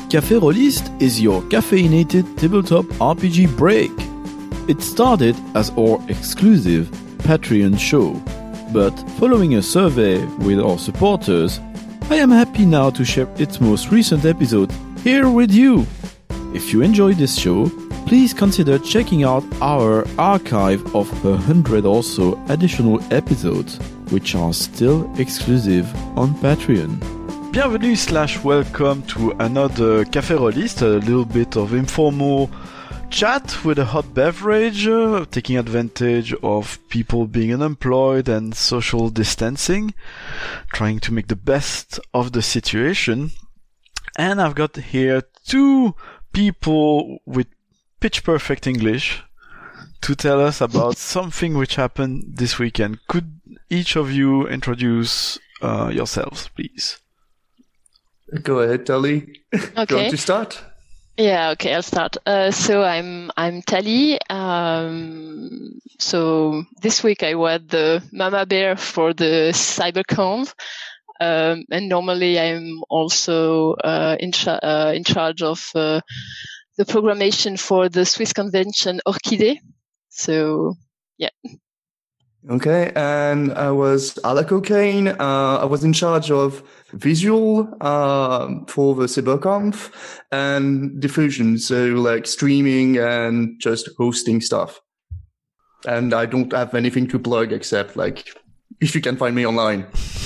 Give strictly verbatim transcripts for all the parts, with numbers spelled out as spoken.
Café Rollist is your caffeinated tabletop R P G break. It started as our exclusive Patreon show, but following a survey with our supporters, I am happy now to share its most recent episode here with you. If you enjoyed this show, please consider checking out our archive of a hundred or so additional episodes, which are still exclusive on Patreon. Bienvenue slash welcome to another Café Rollist, a little bit of informal chat with a hot beverage, uh, taking advantage of people being unemployed and social distancing, trying to make the best of the situation. And I've got here two people with pitch perfect English to tell us about something which happened this weekend. Could each of you introduce uh, yourselves, please? Go ahead, Tali. Okay. Do you want to start? Yeah, okay, I'll start. Uh, so I'm I'm Tali. Um, so this week I was the mama bear for the CyberConf, um, and normally I'm also uh, in, cha- uh, in charge of uh, the programmation for the Swiss convention Orchidée. So yeah. Okay, and I was Alaco Kane. Uh, I was in charge of visual uh, for the CyberConf and diffusion, so like streaming and just hosting stuff. And I don't have anything to plug except like if you can find me online.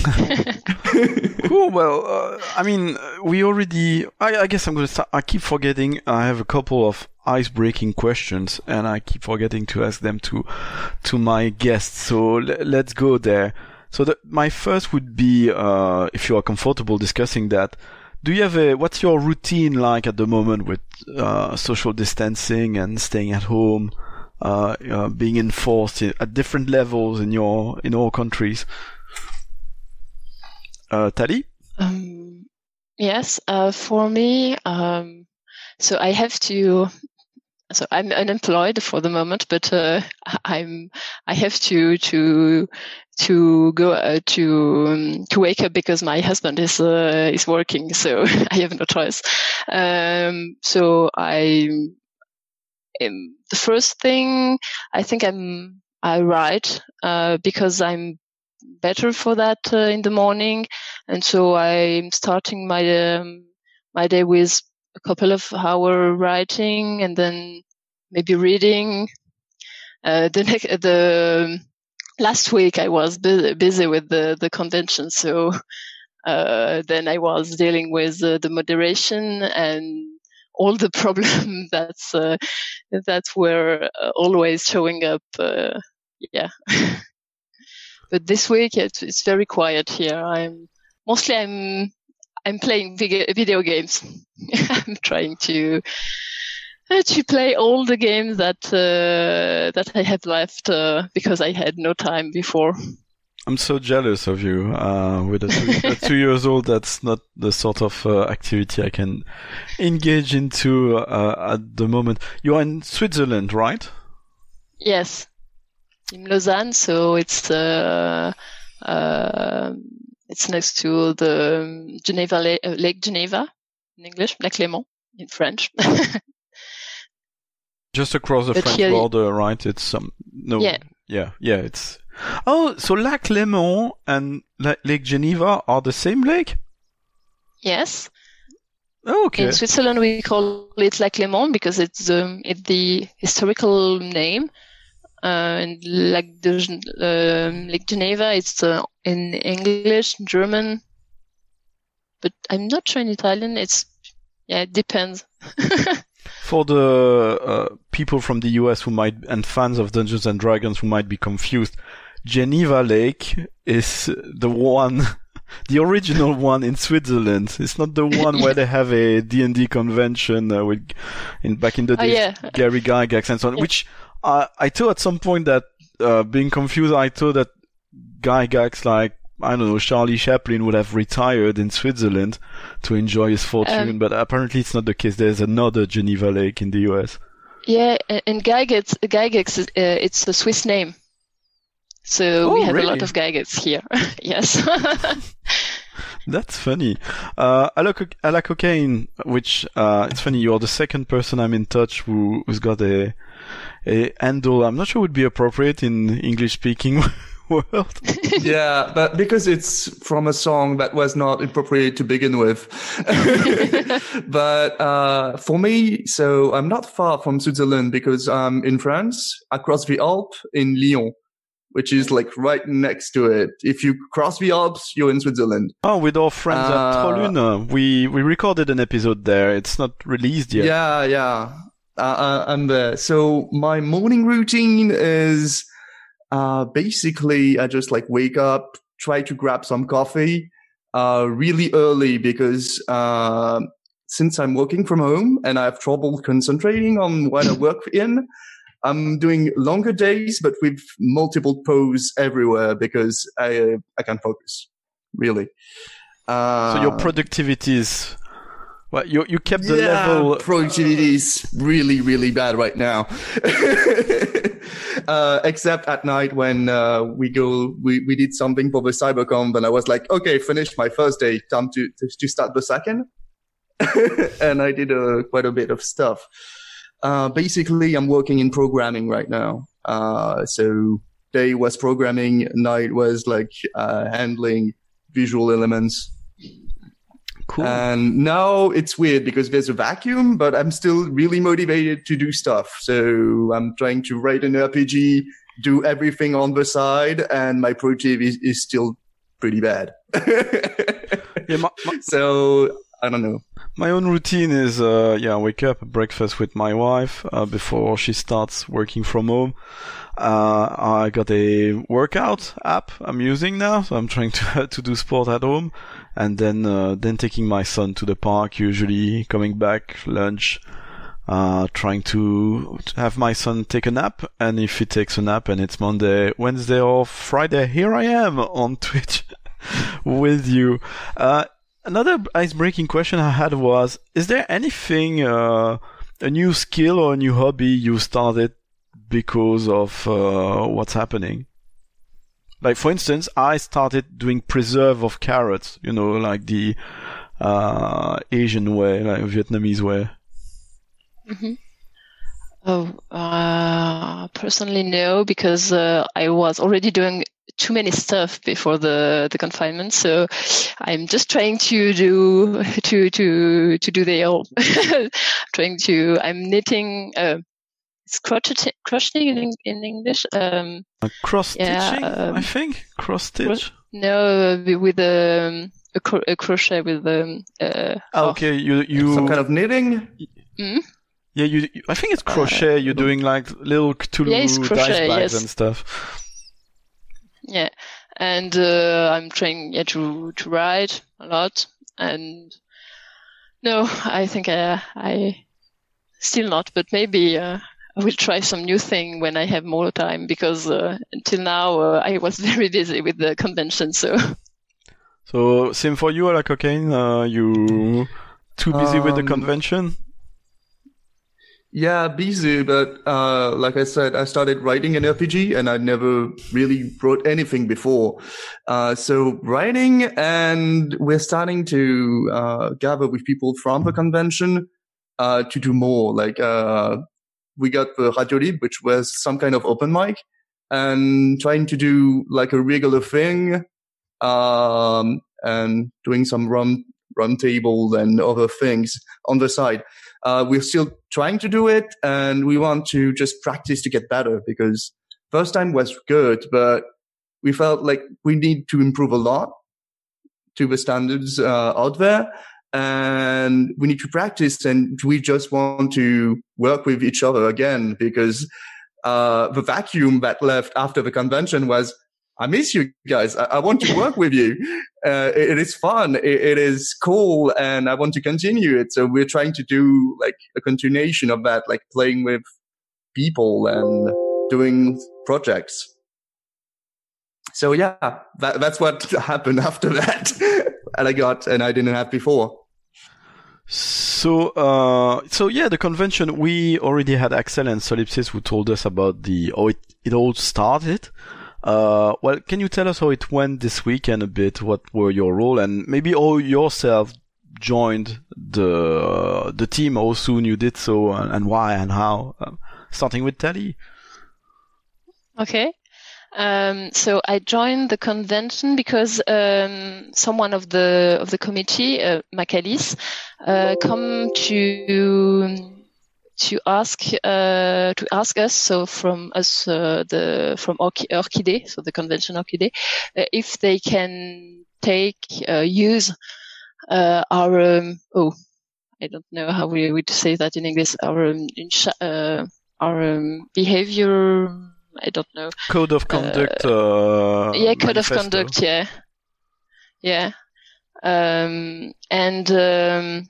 Cool. Well, uh, I mean, we already. I, I guess I'm going to start. I keep forgetting. I have a couple of ice-breaking questions, and I keep forgetting to ask them to to my guests. So l- let's go there. So the, my first would be, uh, if you are comfortable discussing that. Do you have a? What's your routine like at the moment with uh, social distancing and staying at home, uh, uh, being enforced in, at different levels in your in all countries? Uh, Tali? Um, yes, uh, for me, um, so I have to. So I'm unemployed for the moment, but uh, I'm I have to to to go uh, to um, to wake up because my husband is uh, is working, so I have no choice. Um, so I um, the first thing I think I'm I write uh, because I'm better for that uh, in the morning, and so I'm starting my um, my day with a couple of hour writing and then maybe reading. Uh, the next, the last week I was bu- busy with the, the convention, so uh, then I was dealing with uh, the moderation and all the problems that's uh, that were uh, always showing up. Uh, yeah, but this week it's, it's very quiet here. I'm mostly I'm I'm playing video, video games. I'm trying to uh, to play all the games that uh, that I have left uh, because I had no time before. I'm so jealous of you. Uh, with a two, a two years old, that's not the sort of uh, activity I can engage into uh, at the moment. You are in Switzerland, right? Yes, in Lausanne. So it's uh, uh, it's next to the Geneva Lake, uh, Lake Geneva in English, Lac Léman in French. Just across the But French here- border, right? It's um, no, Yeah. yeah, yeah. It's oh, so Lac Léman and La- Lake Geneva are the same lake? Yes. Oh, okay. In Switzerland, we call it Lac Léman because it's um, it's the historical name. Uh, and Lac de Gen- um, Lake Geneva, it's uh, in English, German, but I'm not sure in Italian. It's yeah, it depends. For the uh, people from the U S who might and fans of Dungeons and Dragons who might be confused, Geneva Lake is the one, the original one in Switzerland. It's not the one where they have a D and D convention uh, with in back in the Oh, days, yeah. Gary Gygax and so on. Yeah. Which uh, I thought at some point that uh, being confused, I thought that Gygax, like I don't know, Charlie Chaplin would have retired in Switzerland to enjoy his fortune, Um, but apparently it's not the case. There's another Geneva Lake in the U S. Yeah, and, and Gygax, Gygax, is, uh, it's a Swiss name. So Oh, we have really? a lot of Gygax here. Yes. That's funny. Uh, a la, co- a la cocaine, which, uh, it's funny, you're the second person I'm in touch who, who's got a, a handle. I'm not sure would be appropriate in English speaking world. Yeah, but because it's from a song that was not appropriate to begin with. But, uh, for me, so I'm not far from Switzerland because I'm in France, across the Alps in Lyon, which is like right next to it. If you cross the Alps, you're in Switzerland. Oh, with our friends uh, at Trollhune. We, we recorded an episode there. It's not released yet. Yeah, yeah. Uh, I'm there. So my morning routine is, uh, basically I just like wake up, try to grab some coffee, uh, really early because, uh, since I'm working from home and I have trouble concentrating on what I work in, I'm doing longer days, but with multiple poses everywhere because I, uh, I can't focus really. Uh, so your productivity is, well, you, you kept the yeah, level. Productivity is really, really bad right now. uh, except at night when, uh, we go, we, we did something for the CyberConf and I was like, okay, finished my first day, time to, to, to start the second. And I did uh, quite a bit of stuff. Uh, basically I'm working in programming right now. Uh, so day was programming, night was like, uh, handling visual elements. Cool. And now it's weird because there's a vacuum, but I'm still really motivated to do stuff. So I'm trying to write an R P G, do everything on the side, and my productivity is, is still pretty bad. yeah, my, my, so I don't know. My own routine is, uh, yeah, wake up, breakfast with my wife, uh, before she starts working from home. Uh, I got a workout app I'm using now, so I'm trying to, to do sport at home. And then, uh, then taking my son to the park, usually coming back, lunch, uh, trying to have my son take a nap. And if he takes a nap and it's Monday, Wednesday or Friday, here I am on Twitch with you. Uh, Another ice-breaking question I had was, is there anything, uh, a new skill or a new hobby you started because of uh, what's happening? Like, for instance, I started doing preserve of carrots, you know, like the uh, Asian way, like Vietnamese way. Mm-hmm. Oh, uh, personally, no, because uh, I was already doing too many stuff before the, the confinement, so I'm just trying to do to to to do the all. trying to. I'm knitting. Uh, it's crochet, crocheting in, in English. Um, uh, cross stitching, yeah, um, I think. Cross stitch. No, with um, a, cro- a crochet with um. Uh, oh, okay, you you some kind of knitting. Mm-hmm. Yeah, you. I think it's crochet. Uh, You're doing like little Cthulhu yeah, crochet, dice bags yes. and stuff. Yeah, and uh, I'm trying yeah, to to write a lot, and no, I think I, I still not, but maybe uh, I will try some new thing when I have more time, because uh, until now uh, I was very busy with the convention. So, so same for you, Ala Cocaine. Uh, you too busy um, with the convention? Yeah, busy, but uh, like I said, I started writing an R P G and I never really wrote anything before. Uh, so writing, and we're starting to uh, gather with people from the convention uh, to do more. Like uh, we got the Radio Libre, which was some kind of open mic, and trying to do like a regular thing, um, and doing some run run tables and other things on the side. Uh, we're still trying to do it, and we want to just practice to get better, because first time was good, but we felt like we need to improve a lot to the standards uh, out there, and we need to practice, and we just want to work with each other again, because uh, the vacuum that left after the convention was, I miss you guys. I, I want to work with you. Uh, it, it is fun. It, it is cool, and I want to continue it. So we're trying to do like a continuation of that, like playing with people and doing projects. So yeah, that, that's what happened after that. And I got, and I didn't have before. So, uh, so yeah, the convention, we already had Axel and Solipsis who told us about the, how it, it all started. Uh, well, can you tell us how it went this weekend a bit? What were your role, and maybe how yourself joined the the team? How soon you did so, and, and why and how? Uh, starting with Tally. Okay. Um, so I joined the convention because um, someone of the of the committee, uh, Macalis, uh, come to to ask uh, to ask us. So from us, uh, the from Orch- Orchidée, so the convention Orchidée, uh, if they can take uh, use uh, our um, oh, I don't know how we would say that in English. Our um, in sh- uh, our um, behavior. I don't know. Code of conduct. Uh, uh, yeah, code manifesto. of conduct. Yeah, yeah. Um, and um,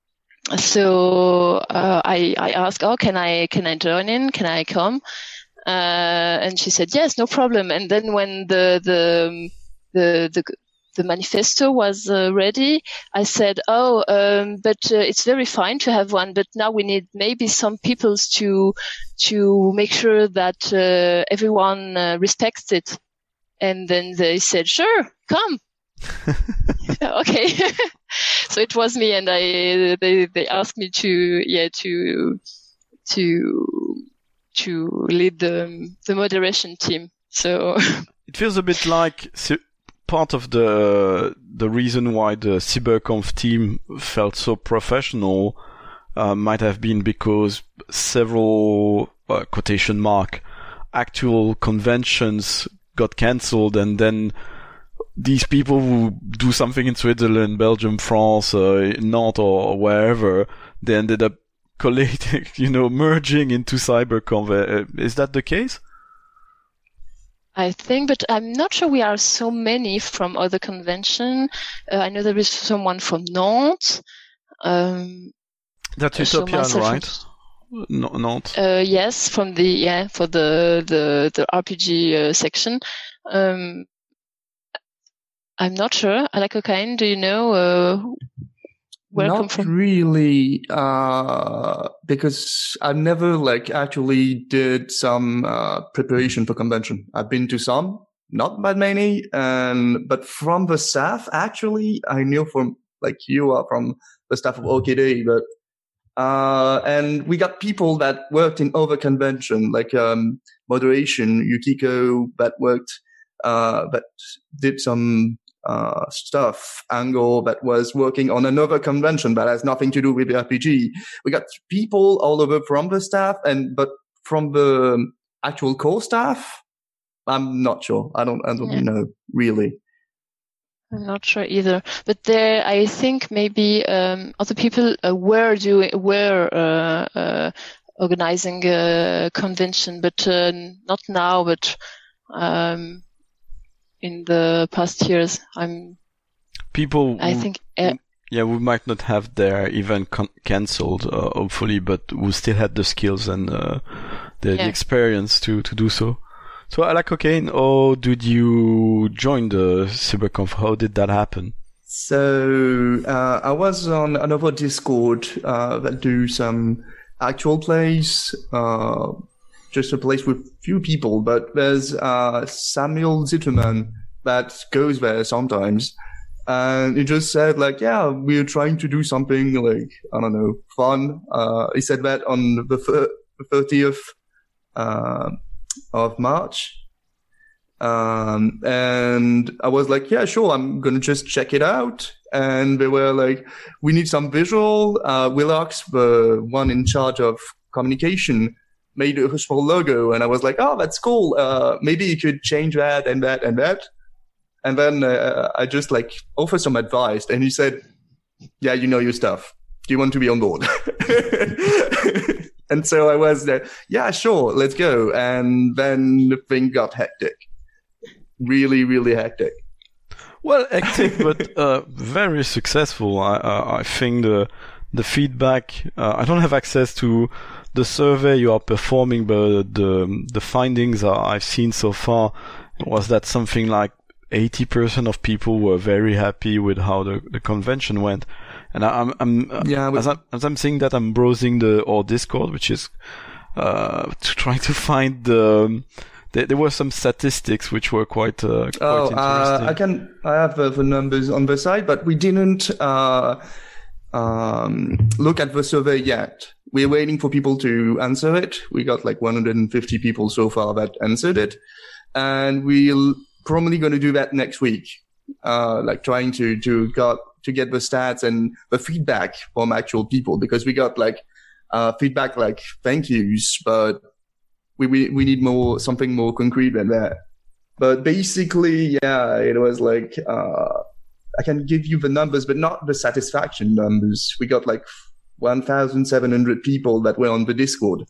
so uh, I I asked, oh, can I can I join in? Can I come? Uh, and she said, yes, no problem. And then when the the the the the manifesto was uh, ready, I said, oh, um, but uh, it's very fine to have one, but now we need maybe some people to to make sure that uh, everyone uh, respects it. And then they said, sure, come. Okay. So it was me, and I they they asked me to yeah to to to lead the the moderation team. So it feels a bit like part of the the reason why the CyberConf team felt so professional uh, might have been because several uh, quotation mark actual conventions got cancelled, and then these people who do something in Switzerland, Belgium, France, uh, Nantes, or wherever, they ended up collating, you know, merging into CyberConf. Uh, is that the case? I think, but I'm not sure we are so many from other convention. Uh, I know there is someone from Nantes. Um, That's Utopian, right? From, Nantes. Uh, yes, from the yeah for the the the R P G uh, section. Um, I'm not sure. Alacocaine, do you know uh, where Not come from? really, uh, because I've never like actually did some uh, preparation for convention. I've been to some, not that many, and but from the staff, actually, I knew from like you are from the staff of Orchidée, but uh, and we got people that worked in other convention, like um, moderation, Yukiko, that worked, uh, that did some. Uh, stuff, Angle that was working on another convention that has nothing to do with the R P G. We got people all over from the staff, and but from the actual core staff, I'm not sure. I don't, I don't yeah. know really. I'm not sure either. But there, I think maybe um, other people uh, were doing were uh, uh, organizing a convention, but uh, not now. But um, in the past years, I'm. People. I think. Uh, yeah, we might not have their event con- cancelled, uh, hopefully, but we still had the skills and uh, the, yeah. the experience to, to do so. So, Alacocaine, how did you join the CyberConf? How did that happen? So, uh, I was on another Discord uh, that do some actual plays. Uh, just a place with few people, but there's uh, Samuel Zitterman that goes there sometimes. And he just said, like, yeah, we're trying to do something, like, I don't know, fun. Uh, he said that on the thirtieth uh, of March. Um, and I was like, yeah, sure, I'm going to just check it out. And they were like, we need some visual. Uh, Willox, the one in charge of communication, made a small logo, and I was like, oh, that's cool. Uh, maybe you could change that and that and that. And then uh, I just like offered some advice, and he said, yeah, you know your stuff. Do you want to be on board? And so I was there, yeah, sure, let's go. And then the thing got hectic. Really, really hectic. Well, hectic, but uh, very successful. I, uh, I think the the feedback, uh, I don't have access to the survey you are performing, but the the findings I've seen so far was that something like eighty percent of people were very happy with how the, the convention went. And I, I'm, I'm yeah, as, I'm, as I'm saying that, I'm browsing the our Discord, which is uh, to try to find the there, there were some statistics which were quite uh, quite oh, interesting. Uh, I can I have uh, the numbers on the side, but we didn't uh, um, look at the survey yet. We're waiting for people to answer it. We got like one hundred fifty people so far that answered it, and we're probably going to do that next week. Uh, like trying to to got to get the stats and the feedback from actual people, because we got like uh, feedback like thank yous, but we, we we need more something more concrete than that. But basically, yeah, it was like uh, I can give you the numbers, but not the satisfaction numbers. We got like one thousand seven hundred people that were on the Discord.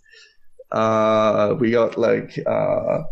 Uh, we got like. Uh,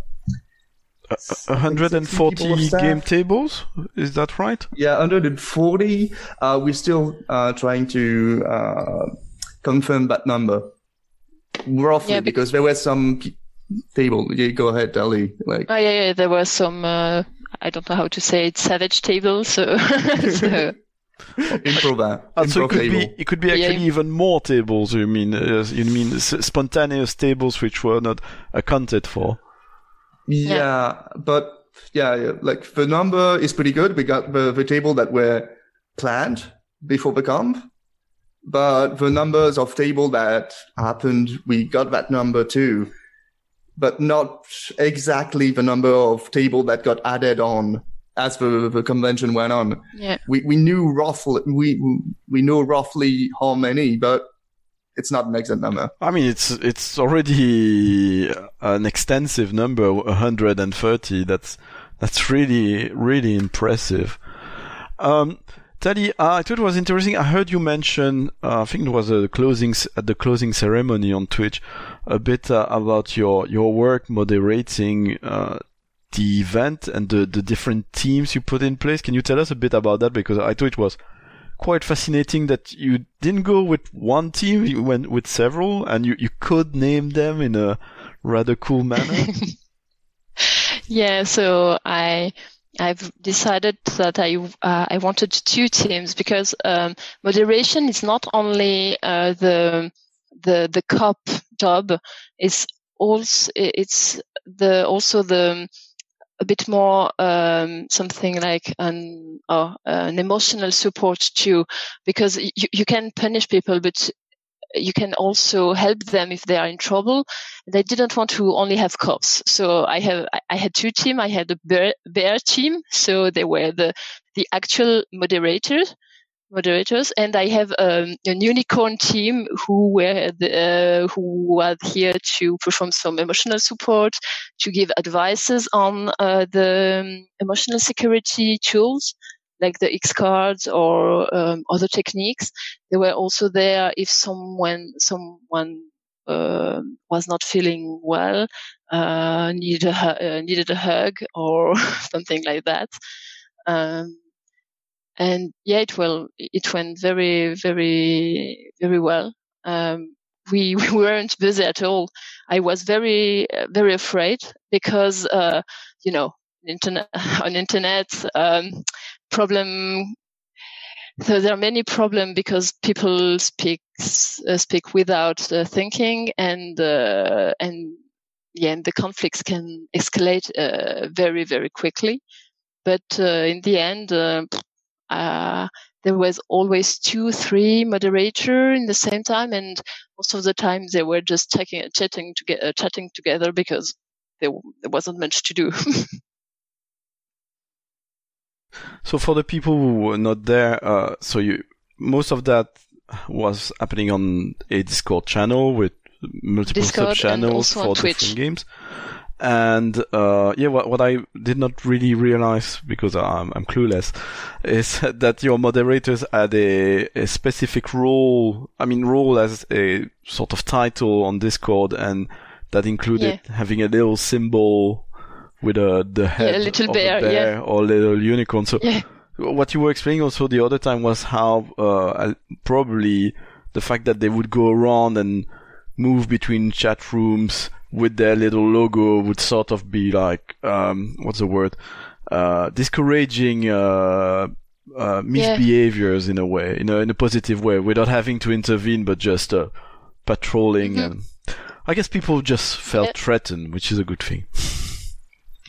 one hundred forty game tables, is that right? Yeah, one hundred forty. Uh, we're still uh, trying to uh, confirm that number roughly, yeah, because there were some p- table. Yeah, go ahead, Ali. Like, oh yeah, yeah, there were some. Uh, I don't know how to say it. Savage tables. So, so. Improva. Uh, so it could table. be it could be actually yeah. even more tables. You mean uh, you mean s- spontaneous tables which were not accounted for? Yeah, yeah, but yeah, yeah, like the number is pretty good. We got the, the table that were planned before the comp, but the numbers of table that happened, we got that number too, but not exactly the number of table that got added on as the, the convention went on. Yeah, we we knew roughly we we know roughly how many, but it's not an exact number. I mean, it's it's already an extensive number, one hundred thirty. That's that's really really impressive. Um, Tali, uh, I thought it was interesting. I heard you mention, uh, I think it was a closing at the closing ceremony on Twitch, a bit uh, about your your work moderating uh, the event and the the different teams you put in place. Can you tell us a bit about that? Because I thought it was quite fascinating that you didn't go with one team, you went with several, and you, you could name them in a rather cool manner. Yeah, so I I've decided that I uh, I wanted two teams, because um, moderation is not only uh, the the the cop job, it's also it's the also the a bit more um, something like an oh, an emotional support too, because you you can punish people, but you can also help them if they are in trouble. They didn't want to only have cops, so I have I had two teams. I had a bear, bear team, so they were the the actual moderators. moderators and I have um, a unicorn team who were the, uh, who were here to perform some emotional support, to give advices on uh, the um, emotional security tools like the X cards or um, other techniques. They were also there if someone someone uh, was not feeling well, uh, needed a, uh, needed a hug or something like that. Um, And yeah, it will. It went very, very, very well. Um, we we weren't busy at all. I was very, very afraid because, uh, you know, internet on internet um, problem. So there are many problems because people speak uh, speak without uh, thinking, and uh, and yeah, and the conflicts can escalate uh, very, very quickly. But uh, in the end. Uh, Uh, there was always two, three moderators in the same time, and most of the time they were just taking, chatting, toge- uh, chatting together because there, there wasn't much to do. So for the people who were not there, uh, so you most of that was happening on a Discord channel with multiple Discord sub-channels for different games. And uh yeah, what what I did not really realize, because I'm I'm clueless, is that your moderators had a, a specific role. I mean, role as a sort of title on Discord, and that included yeah. having a little symbol with a the head yeah, a little of bear, a bear yeah. or a little unicorn. So yeah. what you were explaining also the other time was how uh probably the fact that they would go around and move between chat rooms with their little logo would sort of be like, um, what's the word? Uh, discouraging, uh, uh, misbehaviors yeah. in a way, in a, in a positive way, without having to intervene, but just, uh, patrolling. Mm-hmm. And I guess people just felt yeah. threatened, which is a good thing.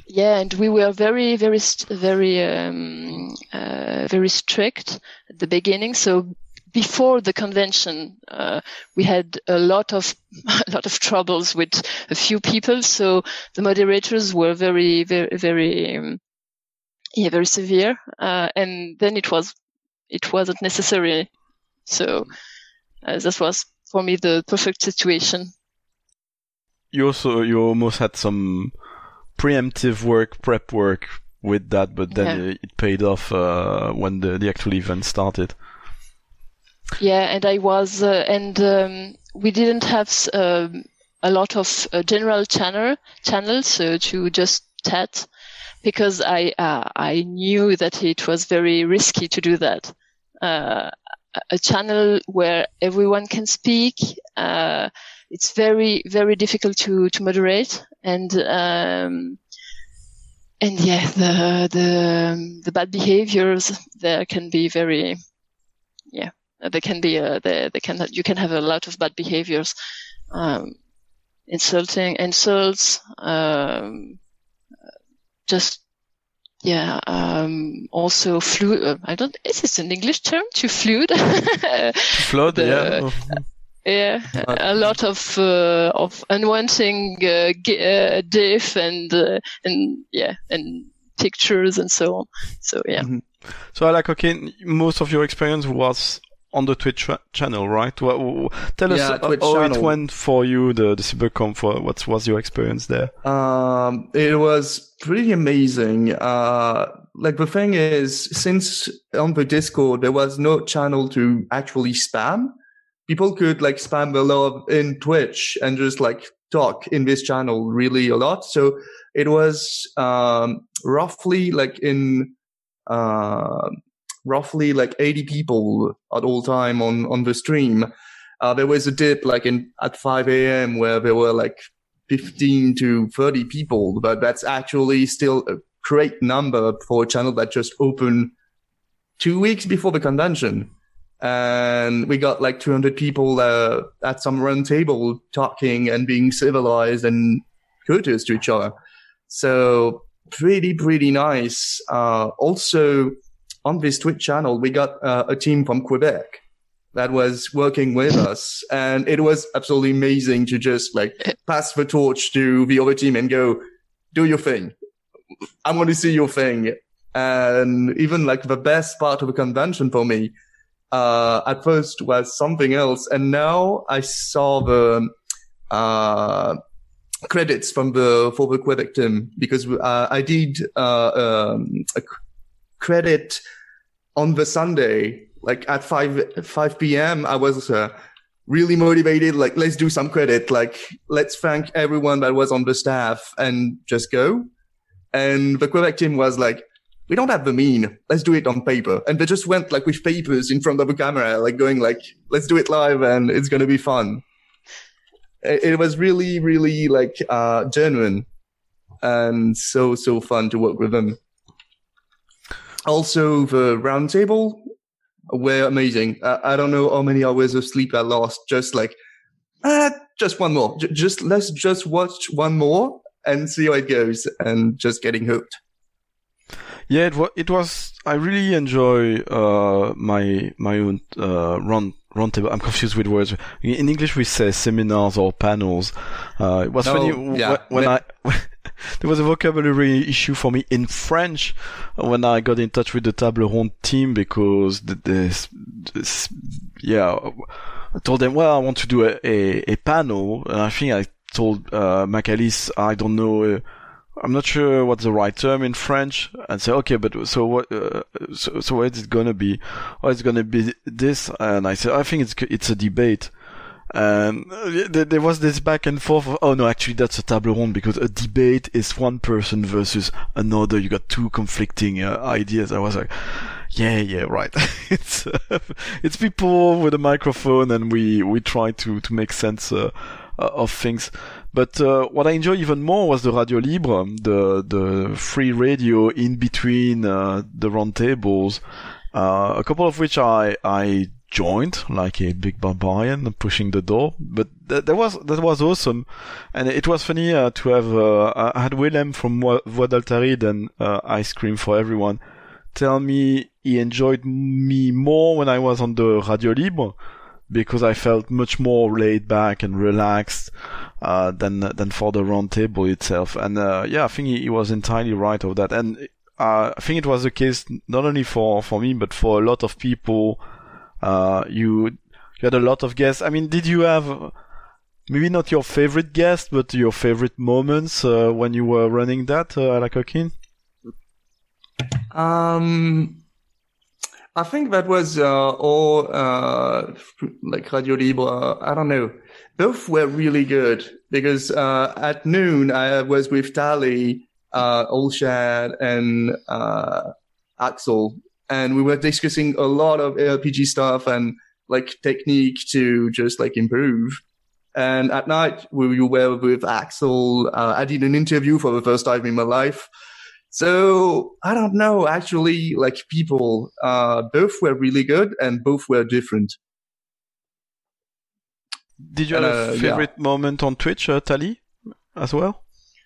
yeah, and we were very, very, very, um, uh, very strict at the beginning. So before the convention, uh, we had a lot of a lot of troubles with a few people. So the moderators were very, very, very, um, yeah, very severe. Uh, and then it was it wasn't necessary. So uh, that was for me the perfect situation. You also you almost had some preemptive work, prep work with that, but then yeah. it paid off uh, when the, the actual event started. Yeah, and I was, uh, and um, we didn't have um, a lot of uh, general channel channels uh, to just chat, because I uh, I knew that it was very risky to do that. Uh, a channel where everyone can speak, uh, it's very very difficult to to moderate, and um, and yeah, the the the bad behaviors there can be very yeah. They can be, uh, they, they can, you can have a lot of bad behaviors, um, insulting, insults, um, just, yeah, um, also flu, uh, I don't, is this an English term to flood? Flood, yeah. Yeah, a lot of, uh, of unwanting, uh, g- uh, diff and, uh, and, yeah, and pictures and so on. So, yeah. Mm-hmm. So, I like, okay, most of your experience was on the Twitch tra- channel, right? What, tell yeah, us how channel. It went for you, the, the CyberConf. What was your experience there? Um, it was pretty amazing. Uh, like the thing is, since on the Discord, there was no channel to actually spam. People could like spam a lot in Twitch and just like talk in this channel really a lot. So it was, um, roughly like in, uh, roughly like eighty people at all time on, on the stream. Uh, there was a dip like in at five a.m. where there were like fifteen to thirty people, but that's actually still a great number for a channel that just opened two weeks before the convention. And we got like two hundred people uh, at some round table talking and being civilized and courteous to each other. So pretty, pretty nice. Uh, also, on this Twitch channel, we got uh, a team from Quebec that was working with us, and it was absolutely amazing to just like pass the torch to the other team and go, do your thing. I want to see your thing. And even like the best part of the convention for me, uh, at first was something else. And now I saw the, uh, credits from the, for the Quebec team, because, uh, I did, uh, um, a credit on the Sunday, like at five p.m. I was uh, really motivated. Like, let's do some credit. Like, let's thank everyone that was on the staff and just go. And the Quebec team was like, we don't have the mean. Let's do it on paper. And they just went like with papers in front of the camera, like going like, let's do it live and it's going to be fun. It, it was really, really like, uh, genuine and so, so fun to work with them. Also, the roundtable were amazing. Uh, I don't know how many hours of sleep I lost. Just like, ah, just one more. J- just let's just watch one more and see how it goes, and just getting hooked. Yeah, it was. It was. I really enjoy uh, my my own uh, round roundtable. I'm confused with words. In English, we say seminars or panels. Uh, it was no, funny yeah. when, when I. There was a vocabulary issue for me in French when I got in touch with the Table Ronde team, because the, this, this, yeah, I told them, well, I want to do a, a, a panel, and I think I told uh, Macalis, I don't know, uh, I'm not sure what's the right term in French, and say, okay, but so what? Uh, so, so what is it gonna be? Oh, it's gonna be this, and I said, I think it's it's a debate. And there was this back and forth of, oh no, actually that's a table ronde, because a debate is one person versus another. You got two conflicting uh, ideas. I was like, yeah, yeah, right. it's uh, it's people with a microphone, and we we try to to make sense uh, of things. But uh, what I enjoyed even more was the Radio Libre, the the free radio in between uh, the round tables. Uh, a couple of which I I joined like a big barbarian pushing the door, but that, that was that was awesome, and it was funny uh, to have. Uh, I had Willem from Voix d'Altaïd and uh, Ice Cream for Everyone tell me he enjoyed me more when I was on the Radio Libre because I felt much more laid back and relaxed uh, than than for the round table itself. And uh, yeah, I think he, he was entirely right of that, and uh, I think it was the case not only for for me but for a lot of people. Uh, you, you had a lot of guests. I mean, did you have, maybe not your favorite guest, but your favorite moments, uh, when you were running that, uh, à la coquine? Um, I think that was, uh, all, uh, like Radio Libre. I don't know. Both were really good because, uh, at noon, I was with Tali, uh, Olshad and, uh, Axel. And we were discussing a lot of R P G stuff and like technique to just like improve. And at night we were with Axel. Uh, I did an interview for the first time in my life. So I don't know, actually, like people, uh, both were really good and both were different. Did you have uh, a favorite yeah. moment on Twitch, uh, Tali, as well?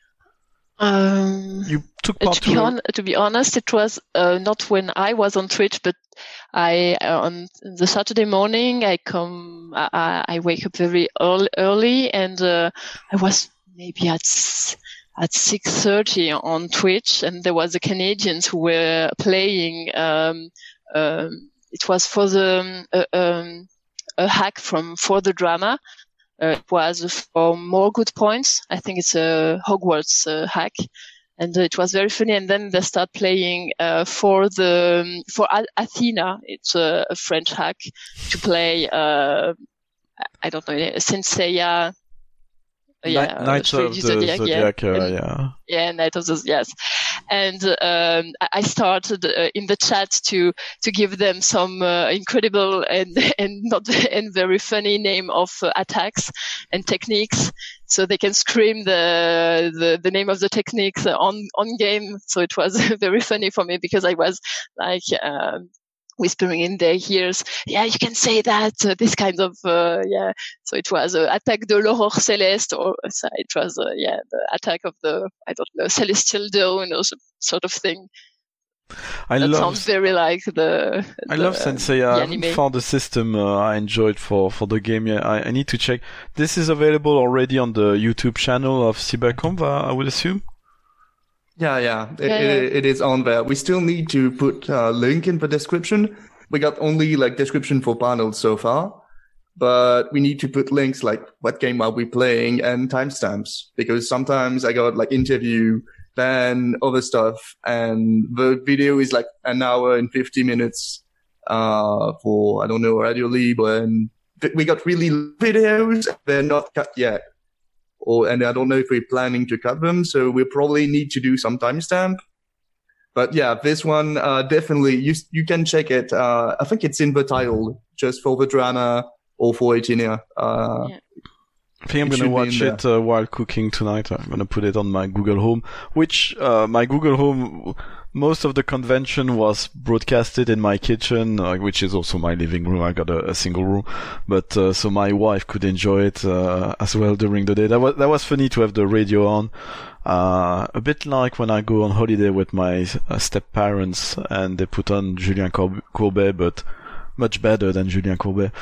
Um, you took part to be, on, to be honest, it was uh, not when I was on Twitch, but I uh, on the Saturday morning I come I, I wake up very early, early and uh, I was maybe at at six thirty on Twitch, and there was the Canadians who were playing. Um, um, it was for the uh, um, a hack from For the Drama. Uh, it was for More Good Points. I think it's a Hogwarts uh, hack, and uh, it was very funny. And then they start playing uh, for the for A- Athena. It's a, a French hack to play. Uh, I don't know, Saint Seiya. Uh, yeah, Knights of the Zodiac, Zodiac, yeah. uh, And, yeah. Yeah, Night of the yes, and um, I started uh, in the chat to to give them some uh, incredible and and not and very funny name of uh, attacks and techniques, so they can scream the the, the name of the techniques on on game. So it was very funny for me because I was like. Um, whispering in their ears, yeah, you can say that, uh, this kind of, uh, yeah. So it was uh, Attaque de l'Aurore Céleste, or so it was, uh, yeah, the attack of the, I don't know, Celestial Dawn or some sort of thing. I that love, sounds very like the, I the, love Sensei. I anime. haven't found the system uh, I enjoyed for, for the game yet. I, I need to check. This is available already on the YouTube channel of Cyberconf, I would assume? Yeah, yeah, it, yeah, yeah. It, it is on there. We still need to put a link in the description. We got only like description for panels so far, but we need to put links like what game are we playing and timestamps, because sometimes I got like interview, then other stuff, and the video is like an hour and fifty minutes uh for, I don't know, Radio Libre, and we got really videos, they're not cut yet. Or, and I don't know if we're planning to cut them, so we probably need to do some timestamp. But yeah, this one, uh, definitely, you, you can check it. Uh, I think it's in the title, just For the Drama or for Etinia. Uh, yeah. I think I'm going to watch it uh, while cooking tonight. I'm going to put it on my Google Home, which, uh, my Google Home, most of the convention was broadcasted in my kitchen, uh, which is also my living room. I got a, a single room, but, uh, so my wife could enjoy it, uh, as well during the day. That was, that was funny to have the radio on. Uh, a bit like when I go on holiday with my uh, step parents and they put on Julien Courbet, but much better than Julien Courbet.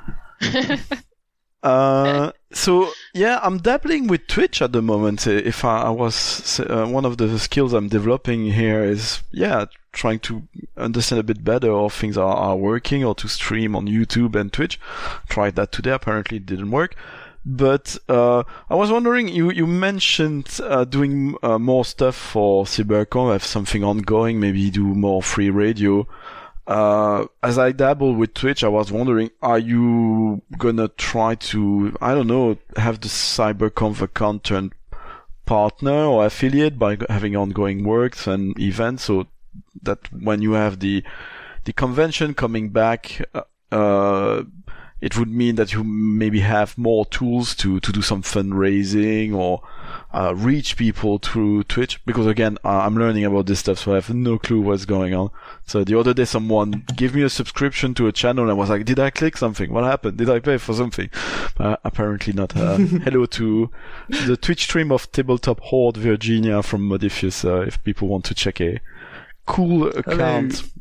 Uh, so yeah, I'm dabbling with Twitch at the moment. If I, I was, uh, one of the skills I'm developing here is, yeah, trying to understand a bit better how things are, are working, or to stream on YouTube and Twitch. Tried that today. Apparently it didn't work. But, uh, I was wondering, you, you mentioned, uh, doing, uh, more stuff for Cyberconf, have something ongoing, maybe do more free radio. Uh, as I dabble with Twitch, I was wondering, are you gonna try to, I don't know, have the Cyberconf account turn partner or affiliate by having ongoing works and events, so that when you have the, the convention coming back, uh, it would mean that you maybe have more tools to, to do some fundraising or uh, reach people through Twitch. Because again, uh, I'm learning about this stuff, so I have no clue what's going on. So the other day, someone gave me a subscription to a channel, and I was like, "Did I click something? What happened? Did I pay for something?" Uh, apparently not. Uh, hello to the Twitch stream of Tabletop Horde Virginia from Modifius. Uh, if people want to check a cool account. Hello.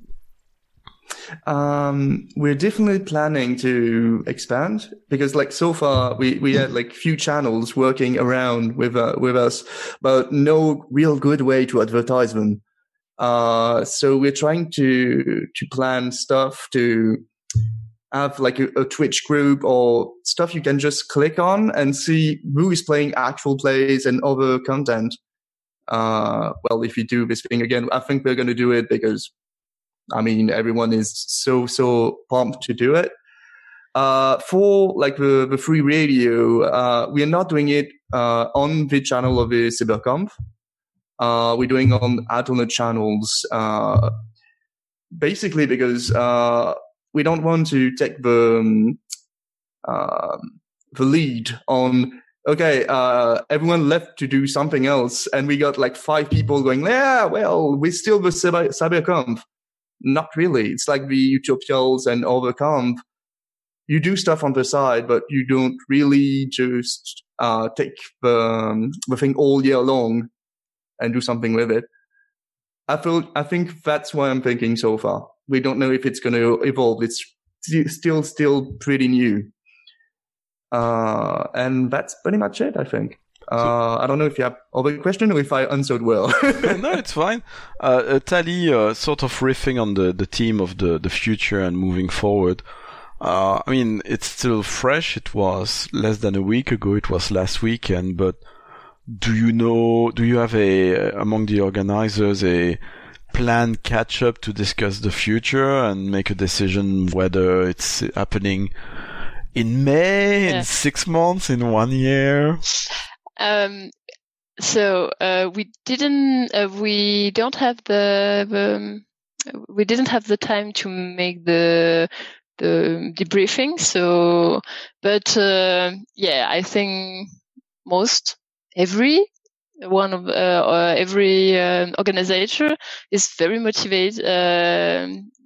Um, we're definitely planning to expand because, like, so far we, we had like few channels working around with uh, with us, but no real good way to advertise them. Uh, so we're trying to to plan stuff to have like a, a Twitch group or stuff you can just click on and see who is playing actual plays and other content. Uh, well, if you do this thing again, I think we're going to do it because, I mean, everyone is so, so pumped to do it. Uh, for like the, the free radio, uh, we are not doing it, uh, on the channel of the CyberConf. Uh, we're doing on alternate channels, uh, basically because, uh, we don't want to take the, um, uh, the lead on, okay, uh, everyone left to do something else. And we got like five people going, yeah, well, we're still the cyber, CyberConf. Not really. It's like the Utopials and Overconf. You do stuff on the side, but you don't really just uh, take the, um, the thing all year long and do something with it. I feel. I think that's what I'm thinking so far. We don't know if it's going to evolve. It's st- still still pretty new, uh, and that's pretty much it, I think. Uh, I don't know if you have other question or if I answered well. No, it's fine. Uh, uh, Tally, uh, sort of riffing on the, the theme of the, the future and moving forward. Uh, I mean, it's still fresh. It was less than a week ago. It was last weekend. But do you know, do you have a, among the organizers, a planned catch up to discuss the future and make a decision whether it's happening in May, yeah. in six months, in one year? Um, so, uh, we didn't, uh, we don't have the, the, we didn't have the time to make the, the debriefing. So, but, uh, yeah, I think most, every one of, uh, uh every, uh, organizer is very motivated, uh,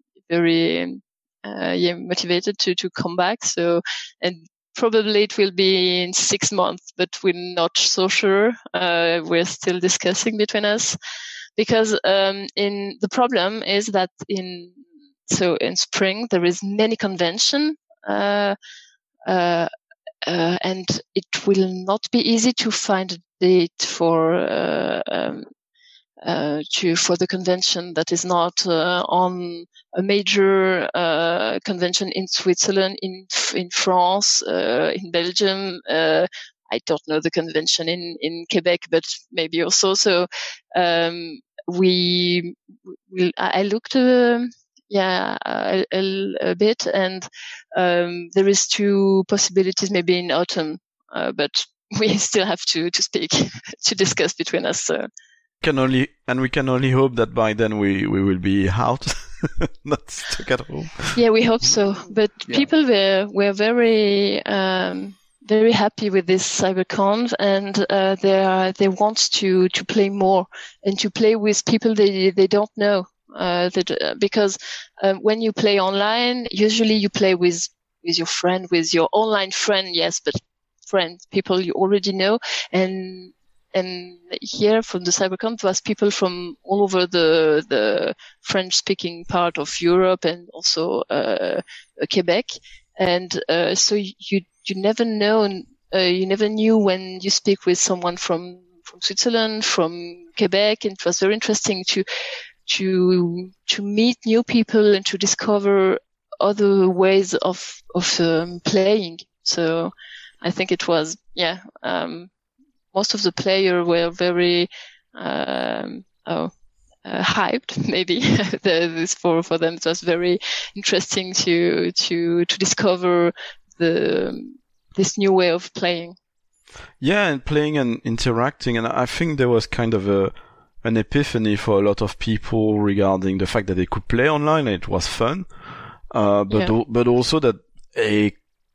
very, uh, yeah, motivated to, to come back. So, and, probably it will be in six months, but we're not so sure. Uh, we're still discussing between us because, um, in the problem is that in, so in spring, there is many convention, uh, uh, uh, and it will not be easy to find a date for, uh, um, uh, to, for the convention that is not, uh, on a major, uh, convention in Switzerland, in, in France, uh, in Belgium. Uh, I don't know the convention in, in Quebec, but maybe also. So, um, we, we I looked, uh, yeah, a, a, a bit and, um, there is two possibilities maybe in autumn, uh, but we still have to, to speak, to discuss between us. So. Can only and we can only hope that by then we, we will be out, not stuck at home. Yeah, we hope so. But yeah. people were were very um, very happy with this CyberConf, and uh, they are, they want to to play more and to play with people they they don't know. Uh, that, because um, when you play online, usually you play with with your friend, with your online friend, yes, but friends, people you already know, and. And here from the CyberConf was people from all over the the French-speaking part of Europe and also uh, Quebec. And uh, so you you never know, uh, you never knew when you speak with someone from from Switzerland, from Quebec. And it was very interesting to to to meet new people and to discover other ways of of um, playing. So I think it was yeah. Um, Most of the players were very um, oh, uh, hyped. Maybe this for for them it was very interesting to to to discover the this new way of playing. Yeah, and playing and interacting, and I think there was kind of a an epiphany for a lot of people regarding the fact that they could play online and it was fun, uh, but yeah. but also that a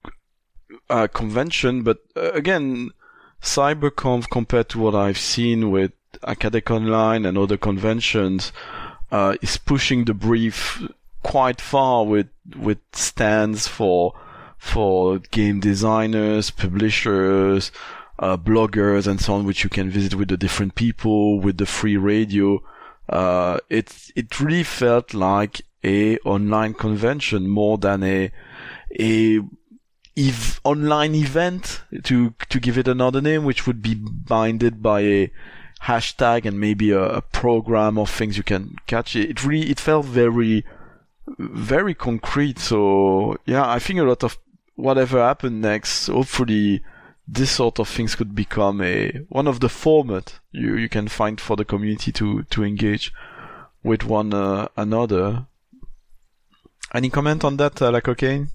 uh, convention, but uh, again, CyberConf compared to what I've seen with Acadec Online and other conventions uh, is pushing the brief quite far with with stands for for game designers, publishers, uh, bloggers, and so on, which you can visit with the different people, with the free radio. Uh, it it really felt like a online convention more than a a ev- online event, to to give it another name, which would be binded by a hashtag and maybe a, a program of things you can catch. It, it really it felt very very concrete. So yeah, I think a lot of whatever happened next, hopefully this sort of things could become a one of the format you you can find for the community to to engage with one uh, another. Any comment on that, uh, like okay?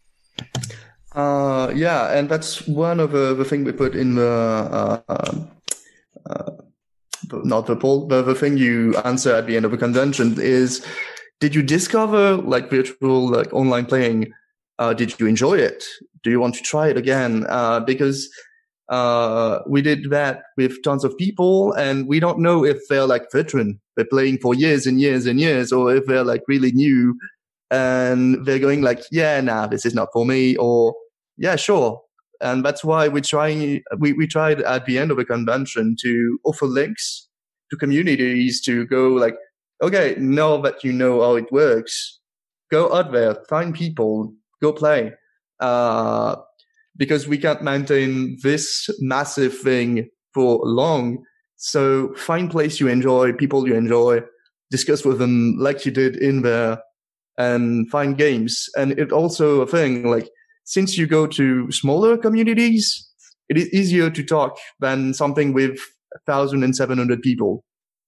Uh, yeah, and that's one of the, the thing we put in the uh, uh, not the poll, but the thing you answer at the end of the convention is: did you discover like virtual like online playing? Uh, did you enjoy it? Do you want to try it again? Uh, because uh, we did that with tons of people, and we don't know if they're like veteran, they're playing for years and years and years, or if they're like really new and they're going like, yeah, nah, this is not for me, or yeah, sure. And that's why we're trying. We we tried at the end of the convention to offer links to communities to go like, okay, now that you know how it works, go out there, find people. Go play, uh, because we can't maintain this massive thing for long. So find place you enjoy, people you enjoy, discuss with them like you did in there, and find games. And it also a thing like, since you go to smaller communities, it is easier to talk than something with one thousand seven hundred people.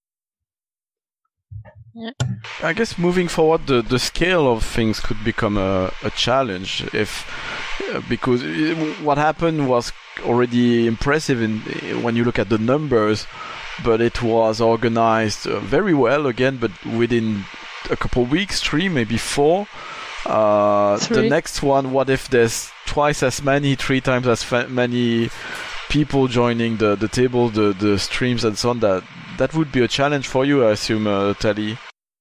Yeah. I guess moving forward, the, the scale of things could become a, a challenge if uh, because it, what happened was already impressive in when you look at the numbers, but it was organized uh, very well again, but within a couple of weeks, three, maybe four. Uh, the next one, what if there's twice as many, three times as fa- many people joining the, the table, the, the streams and so on? That that would be a challenge for you, I assume, uh, Tali.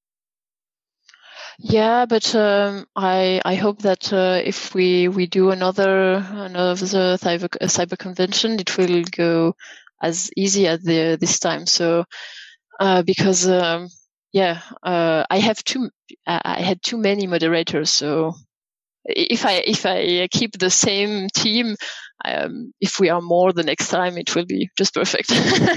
Yeah, but um, I I hope that uh, if we, we do another another cyber cyber convention, it will go as easy as the, this time. So uh, because um, yeah, uh, I have too I had too many moderators. So if I if I keep the same team, um, if we are more the next time, it will be just perfect.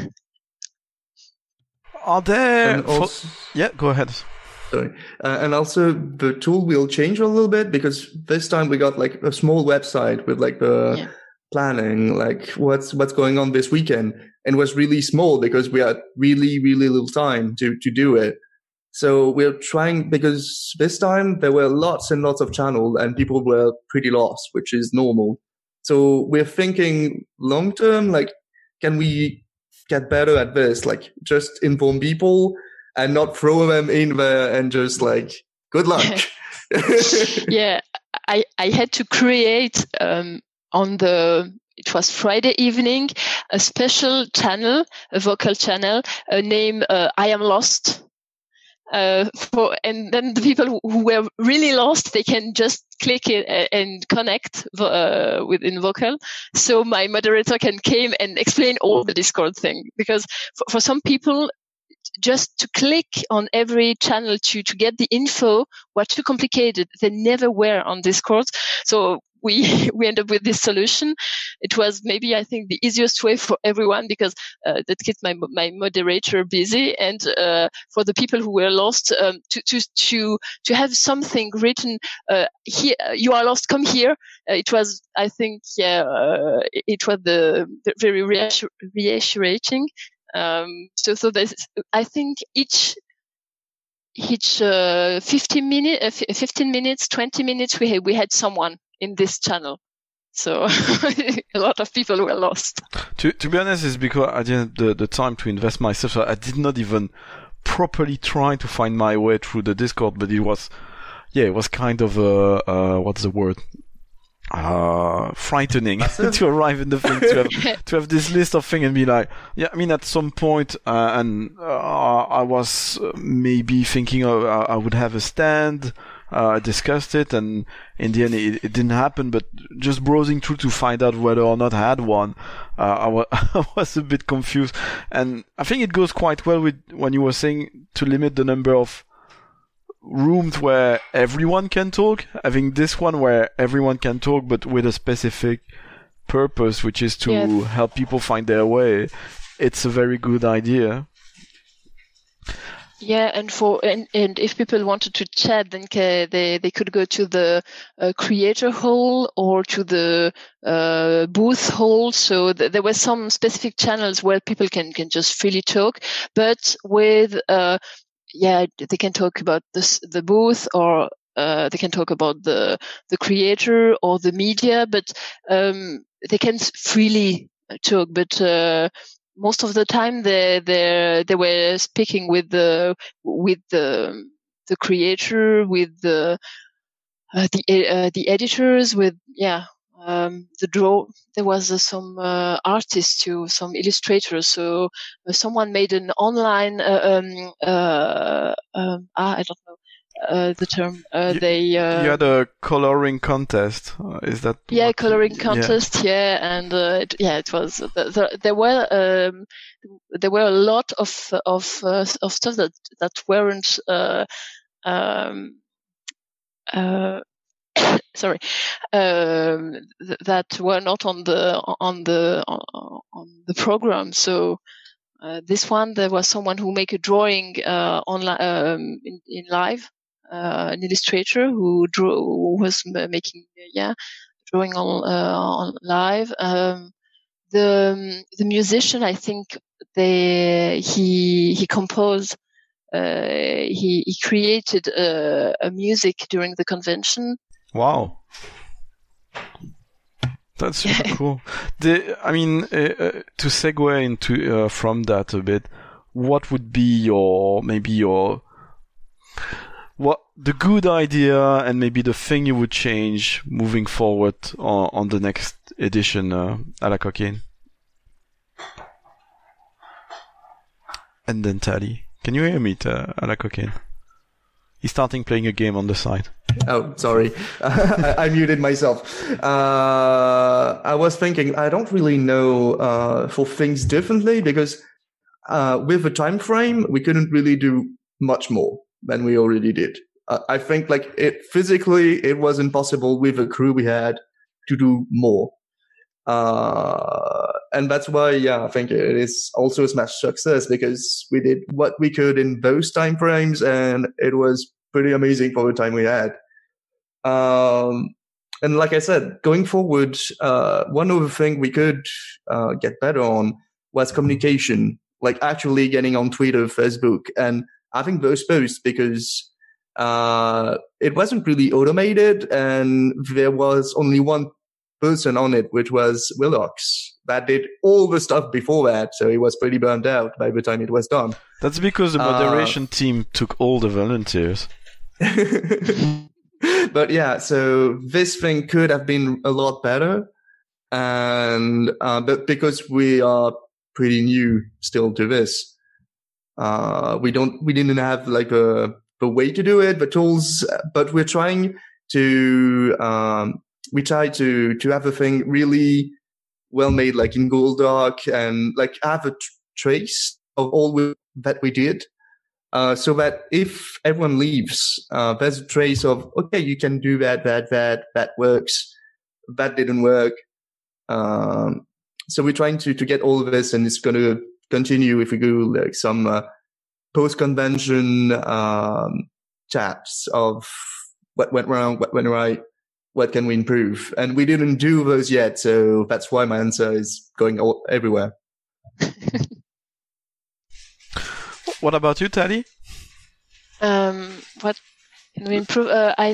Are there? Also, for... Yeah, go ahead. Sorry. Uh, and also the tool will change a little bit, because this time we got like a small website with like the yeah. planning, like what's what's going on this weekend, and it was really small because we had really really little time to to do it. So we're trying, because this time there were lots and lots of channels and people were pretty lost, which is normal. So we're thinking long term, like, can we get better at this? Like, just inform people and not throw them in there and just like, good luck. Yeah, I, I had to create um, on the, it was Friday evening, a special channel, a vocal channel, uh, named uh, I Am Lost. Uh, for, and then the people who, who were really lost, they can just click it and connect uh, within Vocal. So my moderator can came and explain all the Discord thing, because for, for some people, just to click on every channel to, to get the info were too complicated. They never were on Discord. So we, we end up with this solution. It was maybe, I think, the easiest way for everyone, because uh, that kept my, my moderator busy. And, uh, for the people who were lost, um, to, to, to, to have something written, uh, here, you are lost, come here. Uh, it was, I think, yeah, uh, it was the, the very reassur- reassuring. Um, so, so there's, I think each, each, uh, fifteen minutes, uh, fifteen minutes, twenty minutes, we had, we had someone in this channel. So a lot of people were lost. To, to be honest, it's because I didn't have the, the time to invest myself. So I did not even properly try to find my way through the Discord, but it was, yeah, it was kind of a, uh, what's the word? uh, frightening to arrive in the thing, to have, to have this list of things and be like, yeah, I mean, at some point, uh, and uh, I was maybe thinking of, uh, I would have a stand. Uh, I discussed it, and in the end, it, it didn't happen. But just browsing through to find out whether or not I had one, uh, I, wa- I was a bit confused. And I think it goes quite well with when you were saying to limit the number of rooms where everyone can talk. Having this one where everyone can talk, but with a specific purpose, which is to Yeah. help people find their way. It's a very good idea. Yeah, and for and, and if people wanted to chat, then ca- they they could go to the uh, creator hall or to the uh, booth hall. So th- there were some specific channels where people can can just freely talk, but with uh yeah they can talk about this the booth, or uh, they can talk about the the creator or the media, but um they can s- freely talk, but. Uh, Most of the time, they they they were speaking with the with the the creator, with the uh, the uh, the editors, with yeah um, the draw. There was uh, some uh, artists too, some illustrators. So uh, someone made an online uh, um uh um ah, I don't know uh, the term. Uh, You- they uh, You had a coloring contest. Uh, is that? yeah what- coloring yeah. contest yeah, and uh, it, yeah it was the, the, there were um there were a lot of of uh, of stuff that that weren't uh um uh sorry um th- that were not on the on the on, on the program. So uh, this one, there was someone who make a drawing uh online um in, in live, uh, an illustrator who drew who was m- making uh, yeah drawing on uh, on live. Um, the the musician, I think they he he composed uh, he he created a, a music during the convention. Wow. That's super cool. The, I mean, uh, uh, to segue into uh, from that a bit, what would be your maybe your what the good idea and maybe the thing you would change moving forward on, on the next edition, uh, à la cocaine? And then Tally, can you hear me, uh, à la cocaine? He's starting playing a game on the side. Oh, sorry. I, I muted myself. Uh, I was thinking, I don't really know uh, for things differently, because uh, with a time frame, we couldn't really do much more than we already did. Uh, I think like it physically, it was impossible with the crew we had to do more. Uh, and that's why, yeah, I think it is also a smash success, because we did what we could in those time frames, and it was pretty amazing for the time we had. Um, and like I said, going forward, uh, one other thing we could uh, get better on was communication, like actually getting on Twitter, Facebook, and having those posts, because uh, it wasn't really automated, and there was only one person on it, which was Willox, that did all the stuff before that, so he was pretty burned out by the time it was done. That's because the Uh, moderation team took all the volunteers. But yeah, so this thing could have been a lot better, and uh, but because we are pretty new still to this, uh, we don't we didn't have like a the way to do it, the tools, but we're trying to um, we try to to have the thing really well made, like in Google Doc, and like have a tr- trace of all we, that we did. Uh, so that if everyone leaves, uh, there's a trace of, okay, you can do that, that, that, that works, that didn't work. Um, so we're trying to, to get all of this, and it's going to continue if we do like some, uh, post-convention, um, chats of what went wrong, what went right, what can we improve? And we didn't do those yet. So that's why my answer is going all, everywhere. What about you, Tally? Um, what can we improve? Uh, I,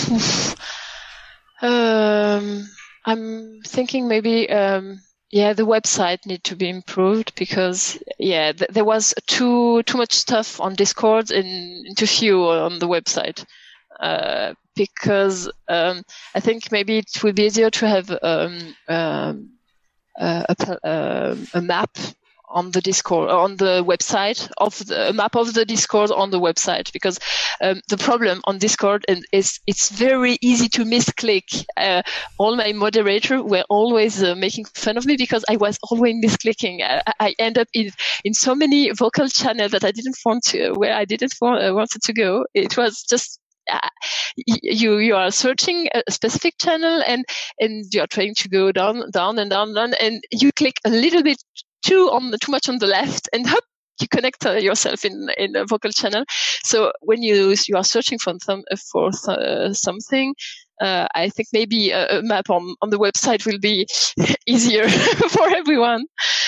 um, I'm thinking maybe, um, yeah, the website need to be improved, because yeah, th- there was too too much stuff on Discord and too few on the website. uh, because um, I think maybe it would be easier to have um, um, uh, a, uh, a map on the Discord, on the website of the a map of the Discord on the website, because um, the problem on Discord is it's very easy to misclick. Uh, all my moderators were always uh, making fun of me because I was always misclicking. I, I end up in, in so many vocal channels that I didn't want to, where I didn't want, uh, wanted to go. It was just Uh, you you are searching a specific channel and and you are trying to go down down and down down and you click a little bit too on the, too much on the left and hop, you connect uh, yourself in in a vocal channel. So when you you are searching for some for uh, something, uh, I think maybe a, a map on on the website will be easier for everyone.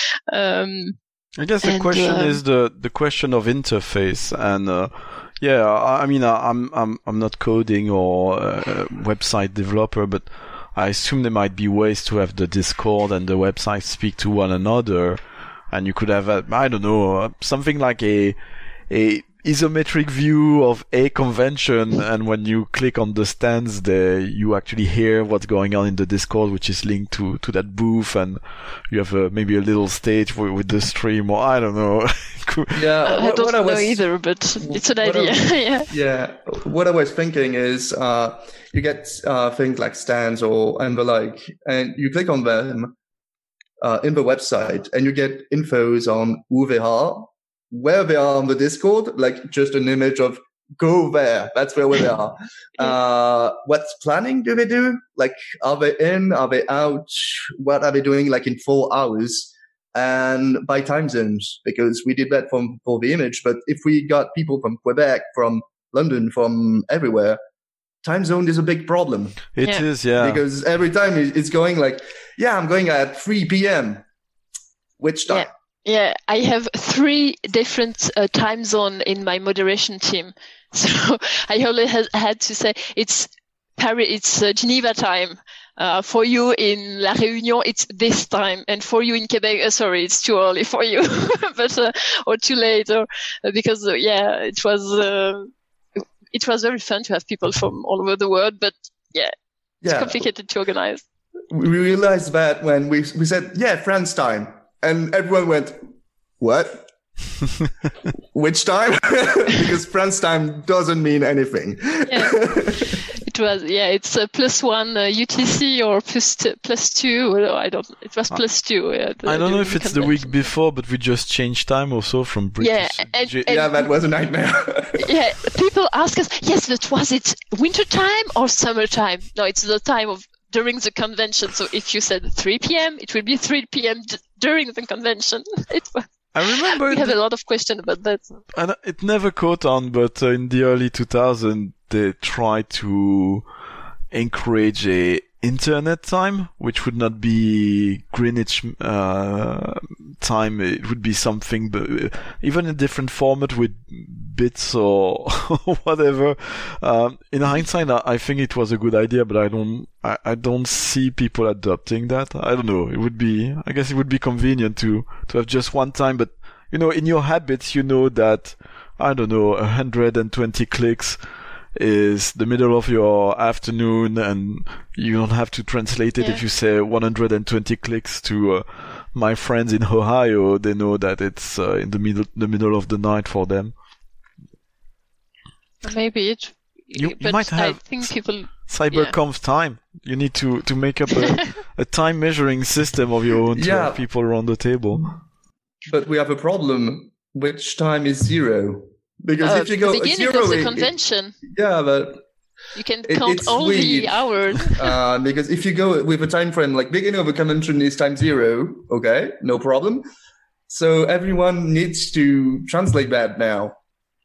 Um, I guess the and, question uh, is the the question of interface and. Uh, Yeah, I mean, I'm I'm I'm not coding or a website developer, but I assume there might be ways to have the Discord and the website speak to one another, and you could have a, I don't know, something like a a isometric view of a convention, and when you click on the stands there, you actually hear what's going on in the Discord, which is linked to to that booth, and you have a, maybe a little stage with, with the stream, or I don't know. Yeah, I what, don't what I know was, either, but it's an what idea. I- yeah. Yeah, what I was thinking is, uh, you get uh, things like stands or and the like, and you click on them uh, in the website, and you get infos on who they are, where they are on the Discord, like just an image of go there. That's where they are. uh, what planning do they do? Like, are they in? Are they out? What are they doing? Like in four hours? And by time zones, because we did that from for the image. But if we got people from Quebec, from London, from everywhere, time zone is a big problem. It Yeah. is, yeah. Because every time it- it's going like, yeah, I'm going at three p.m. Which time? Yeah, I have three different uh, time zone in my moderation team. So I only has, had to say it's Paris, it's uh, Geneva time. Uh, for you in La Réunion, it's this time, and for you in Quebec, uh, sorry, it's too early for you, but uh, or too late, or uh, because uh, yeah, it was uh, it was very fun to have people from all over the world, but yeah, it's Yeah. complicated to organize. We realized that when we we said, yeah, France time, and everyone went, what? Which time? Because France time doesn't mean anything. Yeah. It was, yeah, it's uh, plus one uh, U T C or plus t- plus two. Or I don't. It was plus two. Yeah, the, I don't know during if the it's the week convention. before, but we just changed time also from British. Yeah, and, G- and Yeah, that was a nightmare. yeah, people ask us, yes, but was it winter time or summer time? No, it's the time of during the convention. So if you said three p.m., it will be three p.m. D- during the convention. It was, I remember we it, have a lot of questions about that. and it never caught on, but uh, in the early two thousands, they tried to encourage a internet time, which would not be Greenwich uh, time. It would be something, but even a different format with bits or whatever. Um, in hindsight, I, I think it was a good idea, but I don't, I, I don't see people adopting that. I don't know. It would be, I guess it would be convenient to, to have just one time, but you know, in your habits, you know that, I don't know, one hundred twenty clicks is the middle of your afternoon, and you don't have to translate it. Yeah. If you say one hundred twenty clicks to uh, my friends in Ohio, they know that it's uh, in the middle the middle of the night for them. Maybe it. You- you but might I have think people. Cyberconf time. You need to to make up a, a time measuring system of your own to Yeah. have people around the table. But we have a problem. Which time is zero? Because Uh, if you go the beginning zero, of the it- convention, yeah, but you can it- count it's all weird. the hours. uh, because if you go with a time frame like beginning of a convention is time zero, okay, no problem. So everyone needs to translate that now.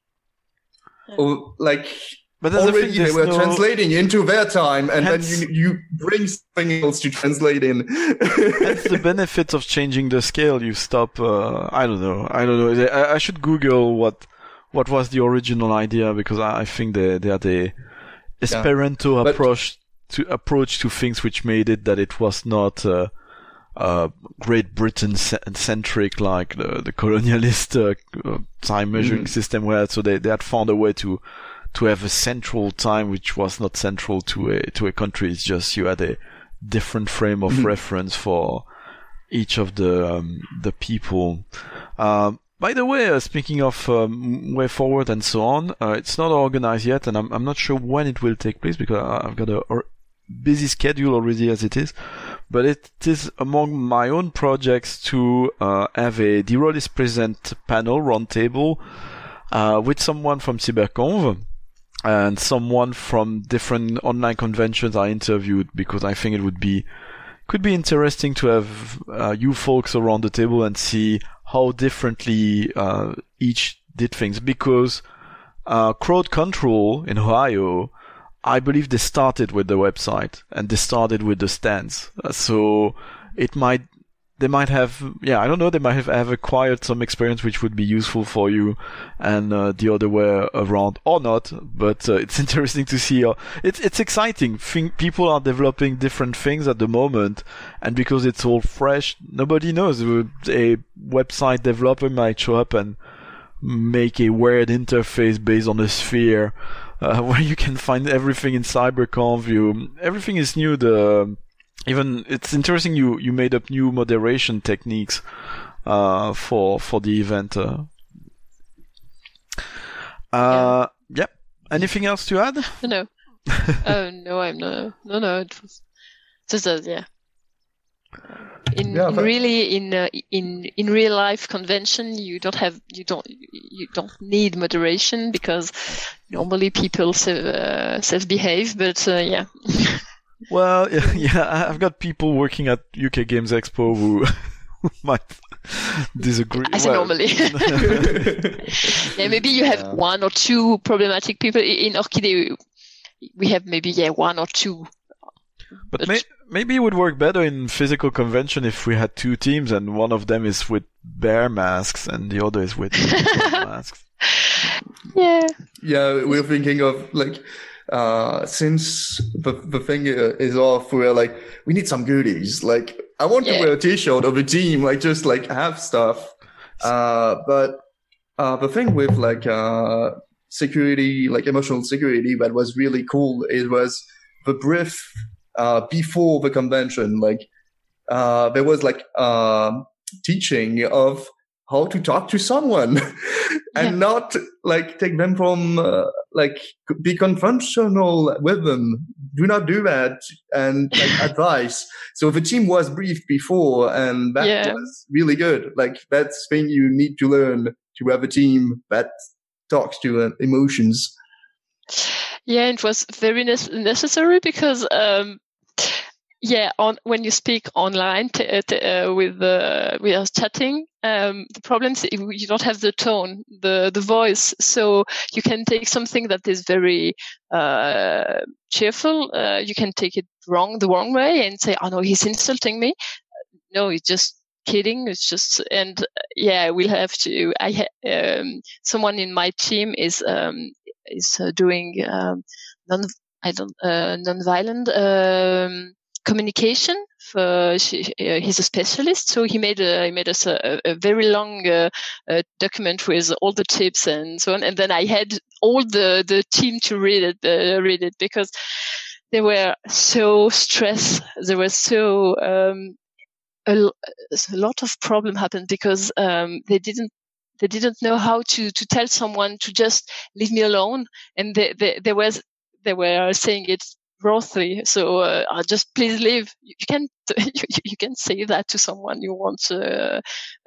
Or like But that's the already thing, they there's were no- translating into their time, and Hence- then you you bring something else to translate in. That's the benefit of changing the scale. You stop. Uh, I don't know. I don't know. I, I should Google what what was the original idea, because I, I think they they had a Esperanto But- approach to approach to things which made it that it was not uh, uh, Great Britain ce- centric like the the colonialist uh, uh, time measuring Mhm. system where. So they they had found a way to to have a central time which was not central to a to a country. It's just you had a different frame of mm-hmm. reference for each of the um, the people. Um, by the way, uh, speaking of um, way forward and so on, uh, it's not organized yet, and I'm I'm not sure when it will take place because I've got a, a busy schedule already as it is. But it is among my own projects to uh, have a D-Rollis Present panel roundtable uh, with someone from CyberConf and someone from different online conventions I interviewed, because I think it would be could be interesting to have uh, you folks around the table and see how differently uh, each did things. Because uh, Crowd Control in Ohio, I believe they started with the website and they started with the stands. Uh, so it might, they might have, yeah, I don't know, they might have, have acquired some experience which would be useful for you, and uh, the other way around or not. But uh, it's interesting to see. Uh, it's it's exciting. Think people are developing different things at the moment, and because it's all fresh, nobody knows. A website developer might show up and make a weird interface based on a sphere. Uh, where you can find everything in CyberConf. You, everything is new. The, even, it's interesting you, you made up new moderation techniques, uh, for, for the event. Uh, uh yeah. yeah. Anything else to add? No. Oh, no, I'm not. No, no, it was just, uh, yeah. In, yeah, in really in uh, in in real life convention, you don't have you don't you don't need moderation, because normally people self, uh, self behave. But uh, yeah. Well, yeah, yeah, I've got people working at U K Games Expo who, who might disagree. I say well, normally. Yeah, maybe you have yeah. one or two problematic people in Orchidea. We have maybe yeah one or two. But, but may, maybe it would work better in physical convention if we had two teams and one of them is with bear masks and the other is with masks. Yeah. Yeah, we're thinking of like, uh, since the the thing is off, we're like, we need some goodies. Like, I want yeah. to wear a T-shirt of a team, like just like have stuff. Uh, but uh, the thing with like uh security, like emotional security, that was really cool. It was the brief. Uh, before the convention, like, uh, there was like, uh, teaching of how to talk to someone and yeah. not like take them from, uh, like be conventional with them. Do not do that, and like advice. So the team was briefed before, and that yeah. was really good. Like, that's thing you need to learn to have a team that talks to uh, emotions. Yeah, it was very ne- necessary because, um, yeah, on when you speak online t- t- uh, with uh, with us chatting, um, the problem is you don't have the tone, the the voice, so you can take something that is very uh, cheerful. Uh, you can take it wrong, the wrong way, and say, "Oh no, he's insulting me." No, he's just kidding. It's just, and yeah, we'll have to. I ha- um, someone in my team is um, is uh, doing um, non I don't uh, non-violent. Um, communication. For she, uh, he's a specialist, so he made a, he made us a, a very long uh, uh, document with all the tips and so on. And then I had all the, the team to read it, uh, read it because they were so stressed. There was so um, a, a lot of problem happened because um, they didn't they didn't know how to, to tell someone to just leave me alone, and they they, they was they were saying it roughly. So uh, just please leave. You can you, you can say that to someone you want uh,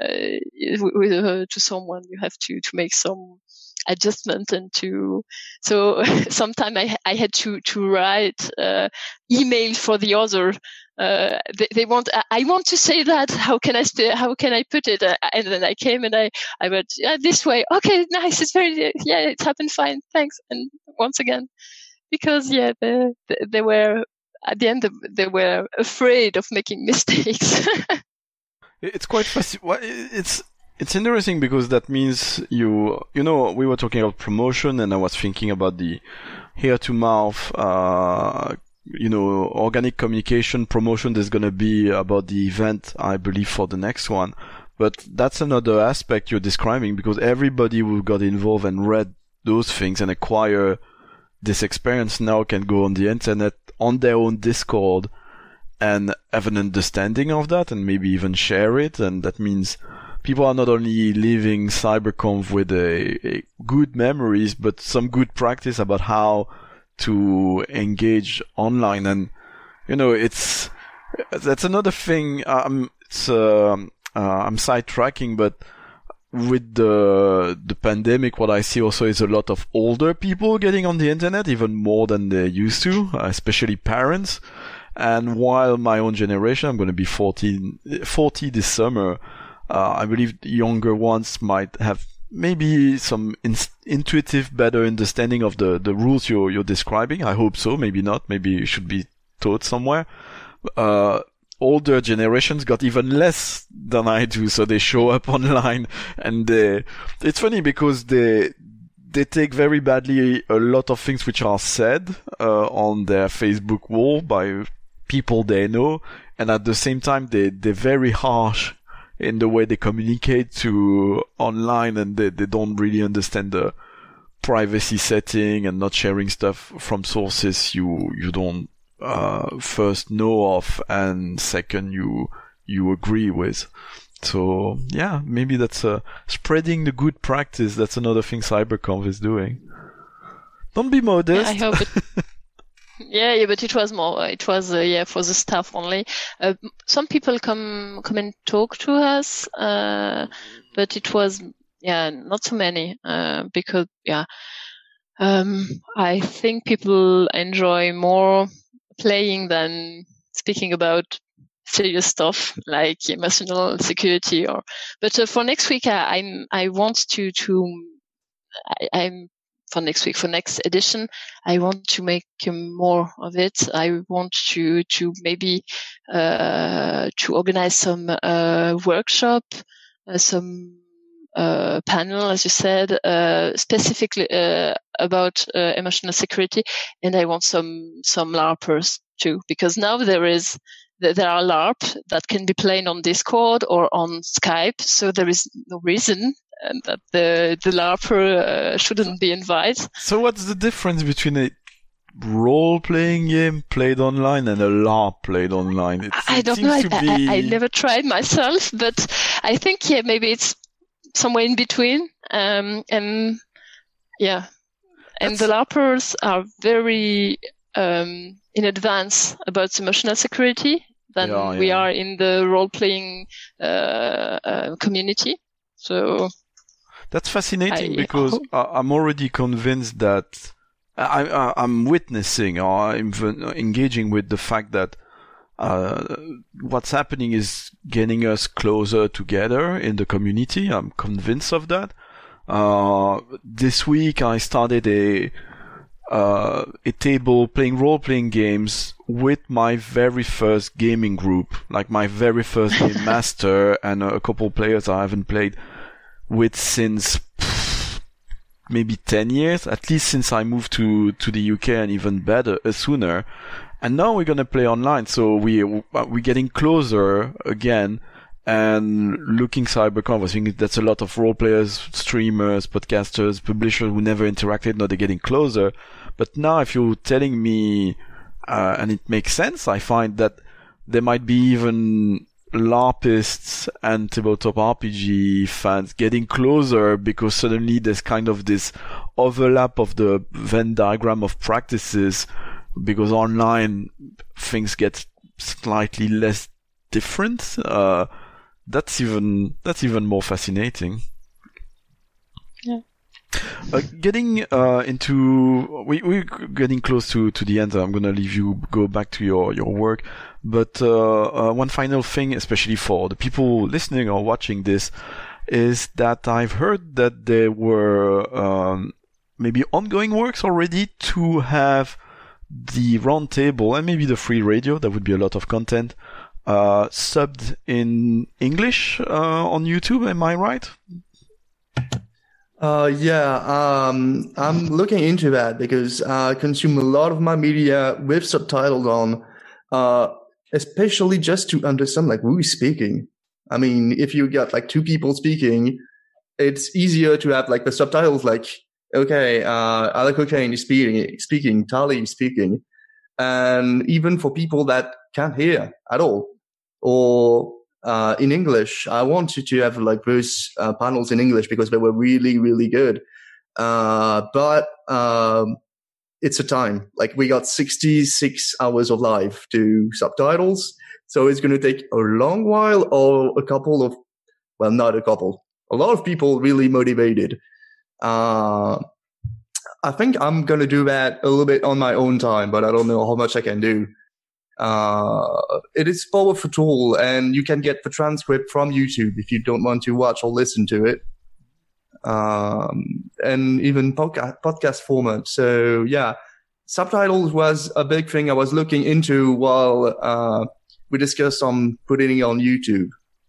uh, with, uh, to someone. You have to to make some adjustment and to so sometimes I I had to to write uh, email for the other. Uh, they, they want, I want to say that. How can I stay, how can I put it? Uh, and then I came and I, I went, yeah, this way. Okay, nice. It's very, yeah, it's happened fine. Thanks. And once again, because yeah, they, they were, at the end, they were afraid of making mistakes. It's quite fascinating. It's, it's interesting because that means you, you know, we were talking about promotion and I was thinking about the ear to mouth, uh, you know, organic communication promotion there's going to be about the event, I believe, for the next one. But that's another aspect you're describing because everybody who got involved and read those things and acquire this experience now can go on the internet on their own Discord and have an understanding of that and maybe even share it. And that means people are not only leaving CyberConf with a, a good memories, but some good practice about how to engage online. And, you know, it's, that's another thing. Um, it's, um, uh, I'm sidetracking, but with the the pandemic, what I see also is a lot of older people getting on the internet, even more than they used to, especially parents. And while my own generation, I'm going to be forty, forty this summer, uh, I believe younger ones might have maybe some in- intuitive, better understanding of the, the rules you're, you're describing. I hope so. Maybe not. Maybe it should be taught somewhere. Uh, older generations got even less than I do, so they show up online, and they, it's funny because they they take very badly a lot of things which are said uh, on their Facebook wall by people they know, and at the same time they they're very harsh in the way they communicate to online, and they they don't really understand the privacy setting and not sharing stuff from sources you you don't Uh, first know of, and second you you agree with. So yeah, maybe that's uh, spreading the good practice. That's another thing CyberConf is doing. Don't be modest. Yeah, I hope it. yeah, yeah, but it was more. It was uh, yeah for the staff only. Uh, some people come come and talk to us, uh, but it was yeah not so many uh, because yeah, um, I think people enjoy more playing than speaking about serious stuff like emotional security. Or, but uh, for next week, I, I'm I want to to I, I'm for next week for next edition. I want to make um, more of it. I want to to maybe uh, to organize some uh, workshop, uh, some uh, panel, as you said, uh, specifically uh, about uh, emotional security, and I want some some LARPers too, because now there is there are LARP that can be played on Discord or on Skype, so there is no reason and that the the LARPer uh, shouldn't be invited. So what's the difference between a role-playing game played online and a LARP played online? It, I it don't know. I, be... I, I never tried myself, but I think yeah, maybe it's somewhere in between. Um, and yeah, and That's... the LARPers are very um, in advance about emotional security than yeah, yeah. we are in the role-playing uh, uh, community. So that's fascinating I because hope... I'm already convinced that I, I, I'm witnessing or I'm engaging with the fact that uh, what's happening is getting us closer together in the community. I'm convinced of that. Uh, this week I started a uh, a table playing role-playing games with my very first gaming group, like my very first game master and a couple players I haven't played with since pff, maybe ten years, at least since I moved to, to the U K, and even better, uh, sooner. And now we're gonna play online, so we, we're getting closer again. And looking CyberConf, I think that's a lot of role players, streamers, podcasters, publishers who never interacted. Now they're getting closer. But now if you're telling me, uh, and it makes sense, I find that there might be even LARPists and tabletop R P G fans getting closer because suddenly there's kind of this overlap of the Venn diagram of practices, because online things get slightly less different. Uh, that's even, that's even more fascinating. Yeah. Uh, getting uh, into we we're getting close to to the end. I'm gonna leave you go back to your your work, but uh, uh, one final thing, especially for the people listening or watching this, is that I've heard that there were um, maybe ongoing works already to have the roundtable and maybe the free radio. That would be a lot of content uh, subbed in English uh, on YouTube. Am I right? Uh, yeah, um, I'm looking into that because I consume a lot of my media with subtitles on, uh, especially just to understand like who is speaking. I mean, if you got like two people speaking, it's easier to have like the subtitles like okay, uh, Alec O'Kane is speaking, speaking, Tali is speaking. And even for people that can't hear at all, or uh, in English, I wanted to have like those uh, panels in English because they were really, really good. Uh, but um, it's a time. Like we got sixty-six hours of live to subtitles. So it's going to take a long while or a couple of, well, not a couple, a lot of people really motivated. Uh, I think I'm going to do that a little bit on my own time, but I don't know how much I can do. Uh, it is a powerful tool, and you can get the transcript from YouTube if you don't want to watch or listen to it. Um, and even podcast, podcast format. So yeah, subtitles was a big thing I was looking into while, uh, we discussed on putting it on YouTube.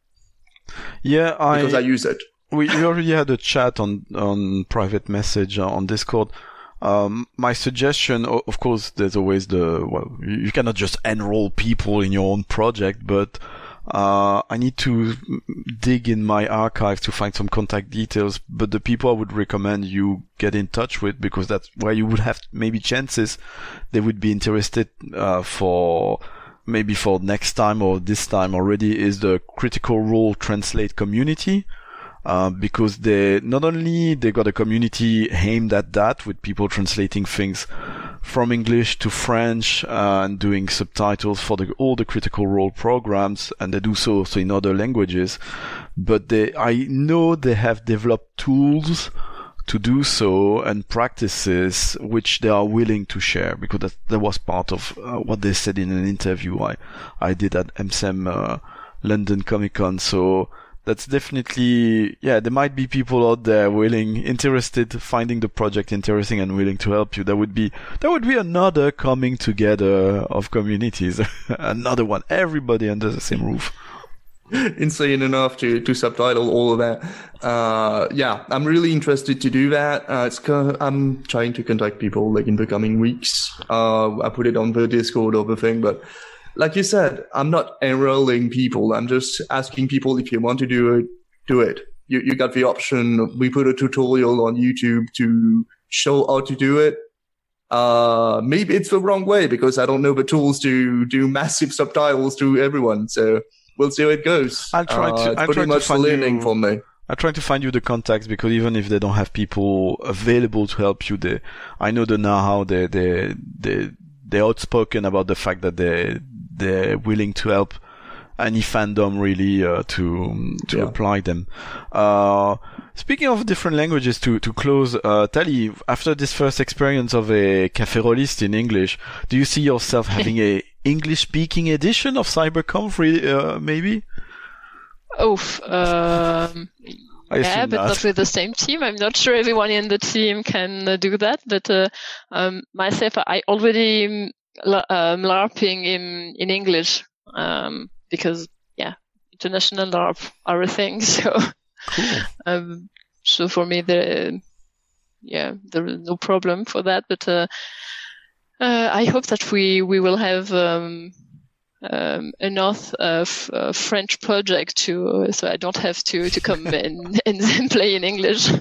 Yeah, I, because I use it. We, we already had a chat on, on private message on Discord. Um, my suggestion, of course, there's always the, well, you cannot just enroll people in your own project, but, uh, I need to dig in my archive to find some contact details, but the people I would recommend you get in touch with, because that's where you would have maybe chances they would be interested, uh, for, maybe for next time or this time already, is the Critical Role Translate community. Uh, because they, not only they got a community aimed at that with people translating things from English to French, uh, and doing subtitles for the, all the Critical Role programs, and they do so also in other languages. But they, I know they have developed tools to do so and practices which they are willing to share, because that, that was part of uh, what they said in an interview I, I did at M S E M, uh, London Comic Con. So, that's definitely, yeah, there might be people out there willing, interested, finding the project interesting and willing to help you. That would be, that would be another coming together of communities. Another one. Everybody under the same roof. Insane enough to, to subtitle all of that. Uh, yeah, I'm really interested to do that. Uh, it's, I'm trying to contact people like in the coming weeks. Uh, I put it on the Discord or the thing, but like you said, I'm not enrolling people. I'm just asking people if you want to do it, do it. You, you got the option. We put a tutorial on YouTube to show how to do it. Uh, maybe it's the wrong way because I don't know the tools to do massive subtitles to everyone. So we'll see how it goes. I'll try to, uh, it's I'll pretty try much to find learning you, for me. I'm trying to find you the contacts, because even if they don't have people available to help you, they, I know the know-how, they, they, they, they're outspoken about the fact that they, they're willing to help any fandom really, uh, to, to yeah. apply them. Uh, speaking of different languages, to, to close, uh, Tali, after this first experience of a Café Rolliste in English, do you see yourself having a English speaking edition of CyberConf, uh, maybe? Oh, um, yeah, but not. not with the same team. I'm not sure everyone in the team can uh, do that, but, uh, um, myself, I already, um, LARPing in, in English, um, because, yeah, international LARP are a thing. So, cool. um, so for me, the, yeah, there is no problem for that, but, uh, uh, I hope that we, we will have, um, um, enough of uh, French project to, uh, so I don't have to, to come and, and play in English.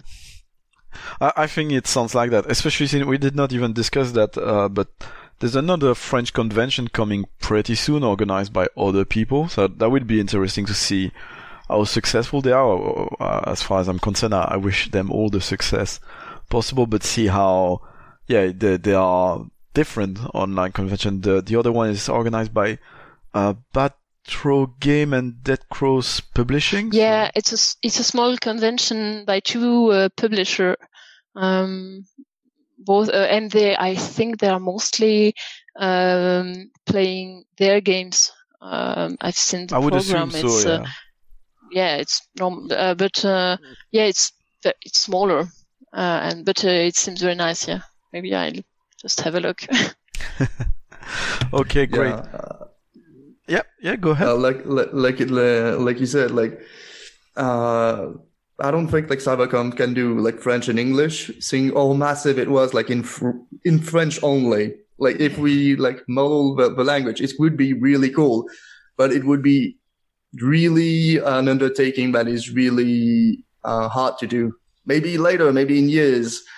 I, I think it sounds like that, especially since we did not even discuss that, uh, but there's another French convention coming pretty soon, organized by other people. So that would be interesting to see how successful they are. Uh, as far as I'm concerned, I, I wish them all the success possible, but see how, yeah, they, they are different online convention. The, the other one is organized by, uh, Batro Game and Dead Crows Publishing. Yeah, it's a, it's a small convention by two, uh, publishers. Um, both, uh, and they, I think they are mostly, um, playing their games. Um, I've seen the I would program. assume It's, so, yeah. uh, yeah, it's normal, uh, but, uh, yeah, it's, it's smaller, uh, and, but, uh, it seems very nice. Yeah. Maybe I'll just have a look. Okay, great. Yeah, uh, yeah, yeah, go ahead. Uh, like, like, like it, uh, like you said, like, uh, I don't think like CyberConf can do like French and English, seeing how massive it was like in fr- in French only. Like if we like model the, the language, it would be really cool, but it would be really an undertaking that is really uh, hard to do. Maybe later, maybe in years,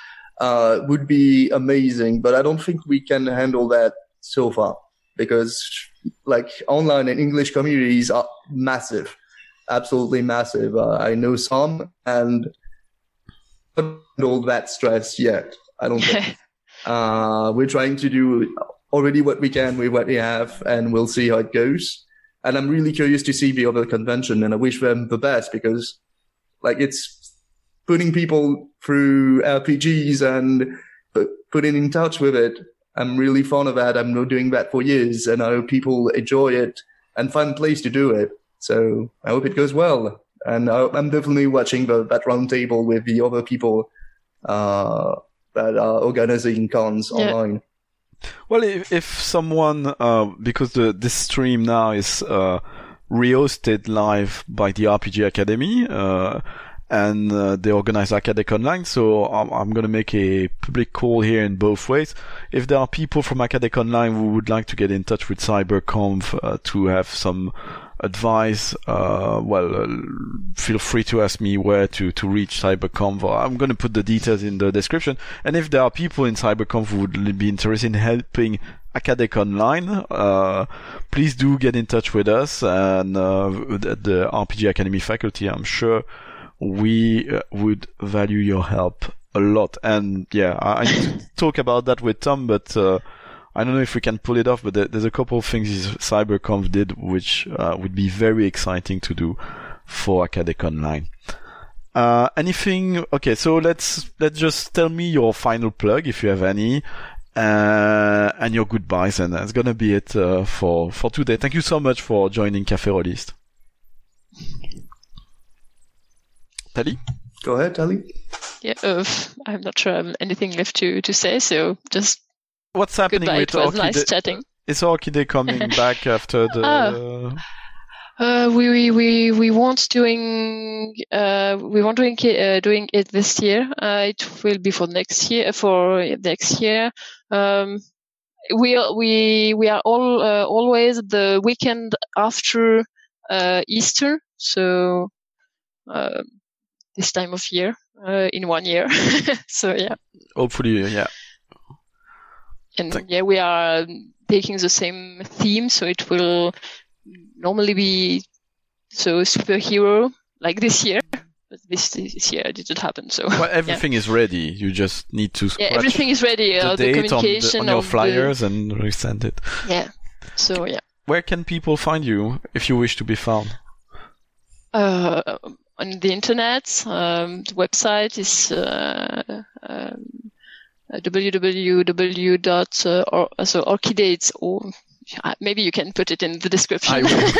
uh, would be amazing, but I don't think we can handle that so far because like online and English communities are massive, absolutely massive. Uh, I know some and not all that stress yet. I don't think. uh, we're trying to do already what we can with what we have, and we'll see how it goes. And I'm really curious to see the other convention, and I wish them the best because like it's putting people through R P Gs and putting in touch with it. I'm really fond of that. I'm not doing that for years, and I hope people enjoy it and find a place to do it. So I hope it goes well. And I, I'm definitely watching the, that round table with the other people uh, that are organizing cons yeah. online. Well, if, if someone, uh, because the, this stream now is uh, re-hosted live by the R P G Academy, uh, and uh, they organize Acadec Online, so I'm, I'm going to make a public call here in both ways. If there are people from Acadec Online who would like to get in touch with CyberConf uh, to have some advice, uh, well, uh, feel free to ask me where to, to reach CyberConf. I'm going to put the details in the description. And if there are people in CyberConf who would be interested in helping Acadec Online, uh, please do get in touch with us and uh, the R P G Academy faculty. I'm sure we uh, would value your help a lot. And yeah, I, I need to talk about that with Tom, but uh, I don't know if we can pull it off, but there's a couple of things CyberConf did which uh, would be very exciting to do for Acadec Online. Uh, anything? Okay, so let's let's just tell me your final plug if you have any, uh, and your goodbyes, and that's gonna be it uh, for for today. Thank you so much for joining Café Rollist. Tali? Go ahead, Tali. Yeah, uh, I'm not sure I have anything left to, to say, so just what's happening goodbye. with It was Orchid? nice chatting. Is Orchid coming back after the... Oh. Uh, we, we, we, we want doing, uh, we want doing, uh, doing it this year. Uh, it will be for next year, for next year. Um, we, we, we are all, uh, always the weekend after, uh, Easter. So, uh, this time of year, uh, in one year. So yeah. Hopefully, yeah. And Thank- yeah, we are taking the same theme, so it will normally be so superhero like this year, but this, this year it didn't happen. So well, everything yeah. is ready. You just need to scratch yeah, everything is ready. the Uh, the date communication on, the, on your of flyers the... and resend it. Yeah. So yeah. Where can people find you if you wish to be found? Uh, on the internet, um, the website is uh, um, w w w dot or so orchidates or maybe you can put it in the description. I will.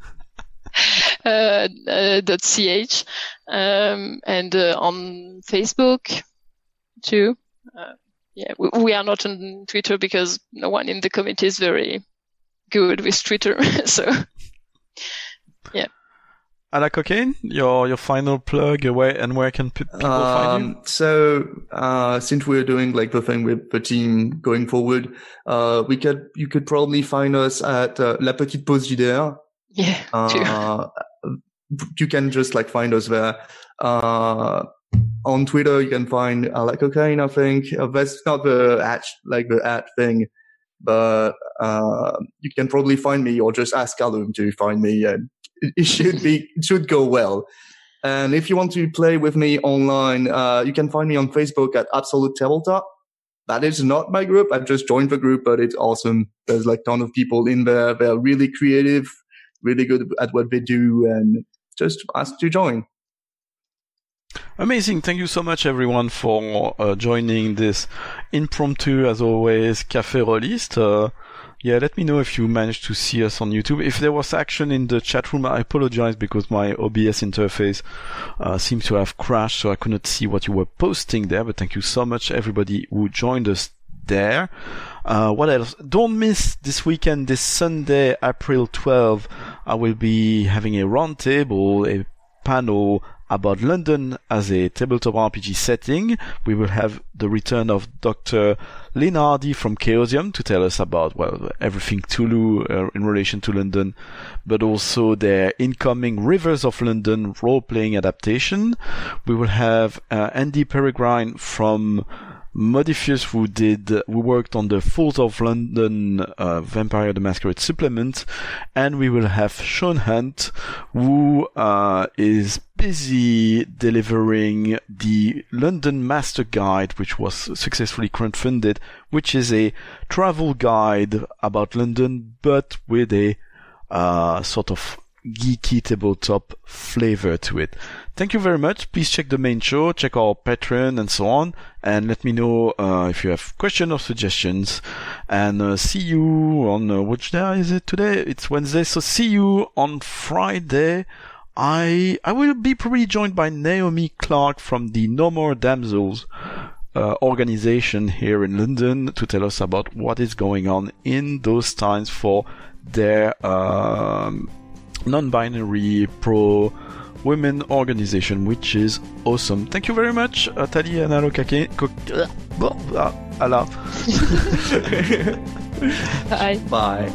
uh, uh, dot ch um, and uh, on Facebook too. Uh, yeah, we, we are not on Twitter because no one in the committee is very good with Twitter. So yeah. Ala Cocaine, your your final plug, where and where can pe- people um, find you? So, uh, since we're doing like the thing with the team going forward, uh, we could you could probably find us at uh, La Petite Pause d'Idéa. Yeah, uh, you can just like find us there. Uh, on Twitter, you can find Ala Cocaine. I think uh, that's not the at like the at thing, but uh, you can probably find me or just ask Callum to find me and. It should be, it should go well. And if you want to play with me online, uh, you can find me on Facebook at Absolute Tabletop. That is not my group. I've just joined the group, but it's awesome. There's like a ton of people in there. They're really creative, really good at what they do, and just ask to join. Amazing. Thank you so much, everyone, for uh, joining this impromptu, as always, Café Rollist. Uh, Yeah, let me know if you managed to see us on YouTube. If there was action in the chat room, I apologize because my O B S interface uh, seems to have crashed, so I could not see what you were posting there. But thank you so much, everybody who joined us there. Uh, what else? Don't miss this weekend, this Sunday, April twelfth. I will be having a roundtable, a panel about London as a tabletop R P G setting. We will have the return of Doctor Lynn Hardy from Chaosium to tell us about, well, everything Toulouse uh, in relation to London, but also their incoming Rivers of London role-playing adaptation. We will have uh, Andy Peregrine from Modifius, who did, who worked on the Fools of London uh, Vampire the Masquerade supplement, and we will have Sean Hunt, who uh, is busy delivering the London Master Guide, which was successfully crowdfunded, which is a travel guide about London, but with a uh, sort of geeky tabletop flavor to it. Thank you very much. Please check the main show, check our Patreon and so on, and let me know uh, if you have questions or suggestions. And uh, see you on, uh, which day is it today? It's Wednesday, so see you on Friday. I I will be probably joined by Naomi Clark from the No More Damsels uh, organization here in London to tell us about what is going on in those times for their um, non-binary pro-women organization, which is awesome. Thank you very much, Tali and Allo Kake. Allah. Bye. Bye.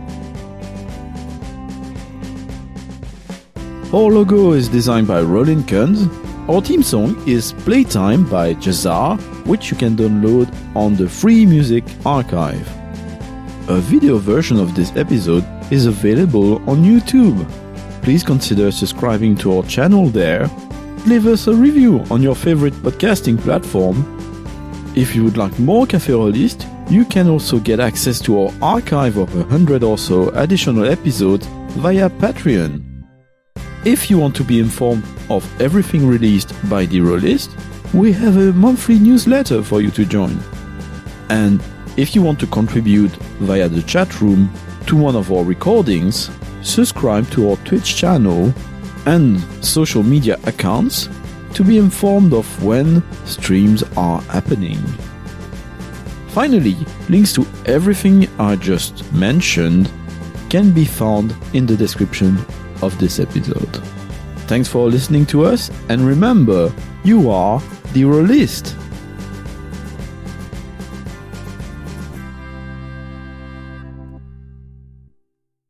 Our logo is designed by Roland Kunz. Our theme song is Playtime by Jazar, which you can download on the Free Music Archive. A video version of this episode is available on YouTube. Please consider subscribing to our channel there. Leave us a review on your favorite podcasting platform. If you would like more Café Rollist, you can also get access to our archive of a hundred or so additional episodes via Patreon. If you want to be informed of everything released by The Rollist, we have a monthly newsletter for you to join. And if you want to contribute via the chat room to one of our recordings, subscribe to our Twitch channel and social media accounts to be informed of when streams are happening. Finally, links to everything I just mentioned can be found in the description of this episode. Thanks for listening to us, and remember, you are The Rollist.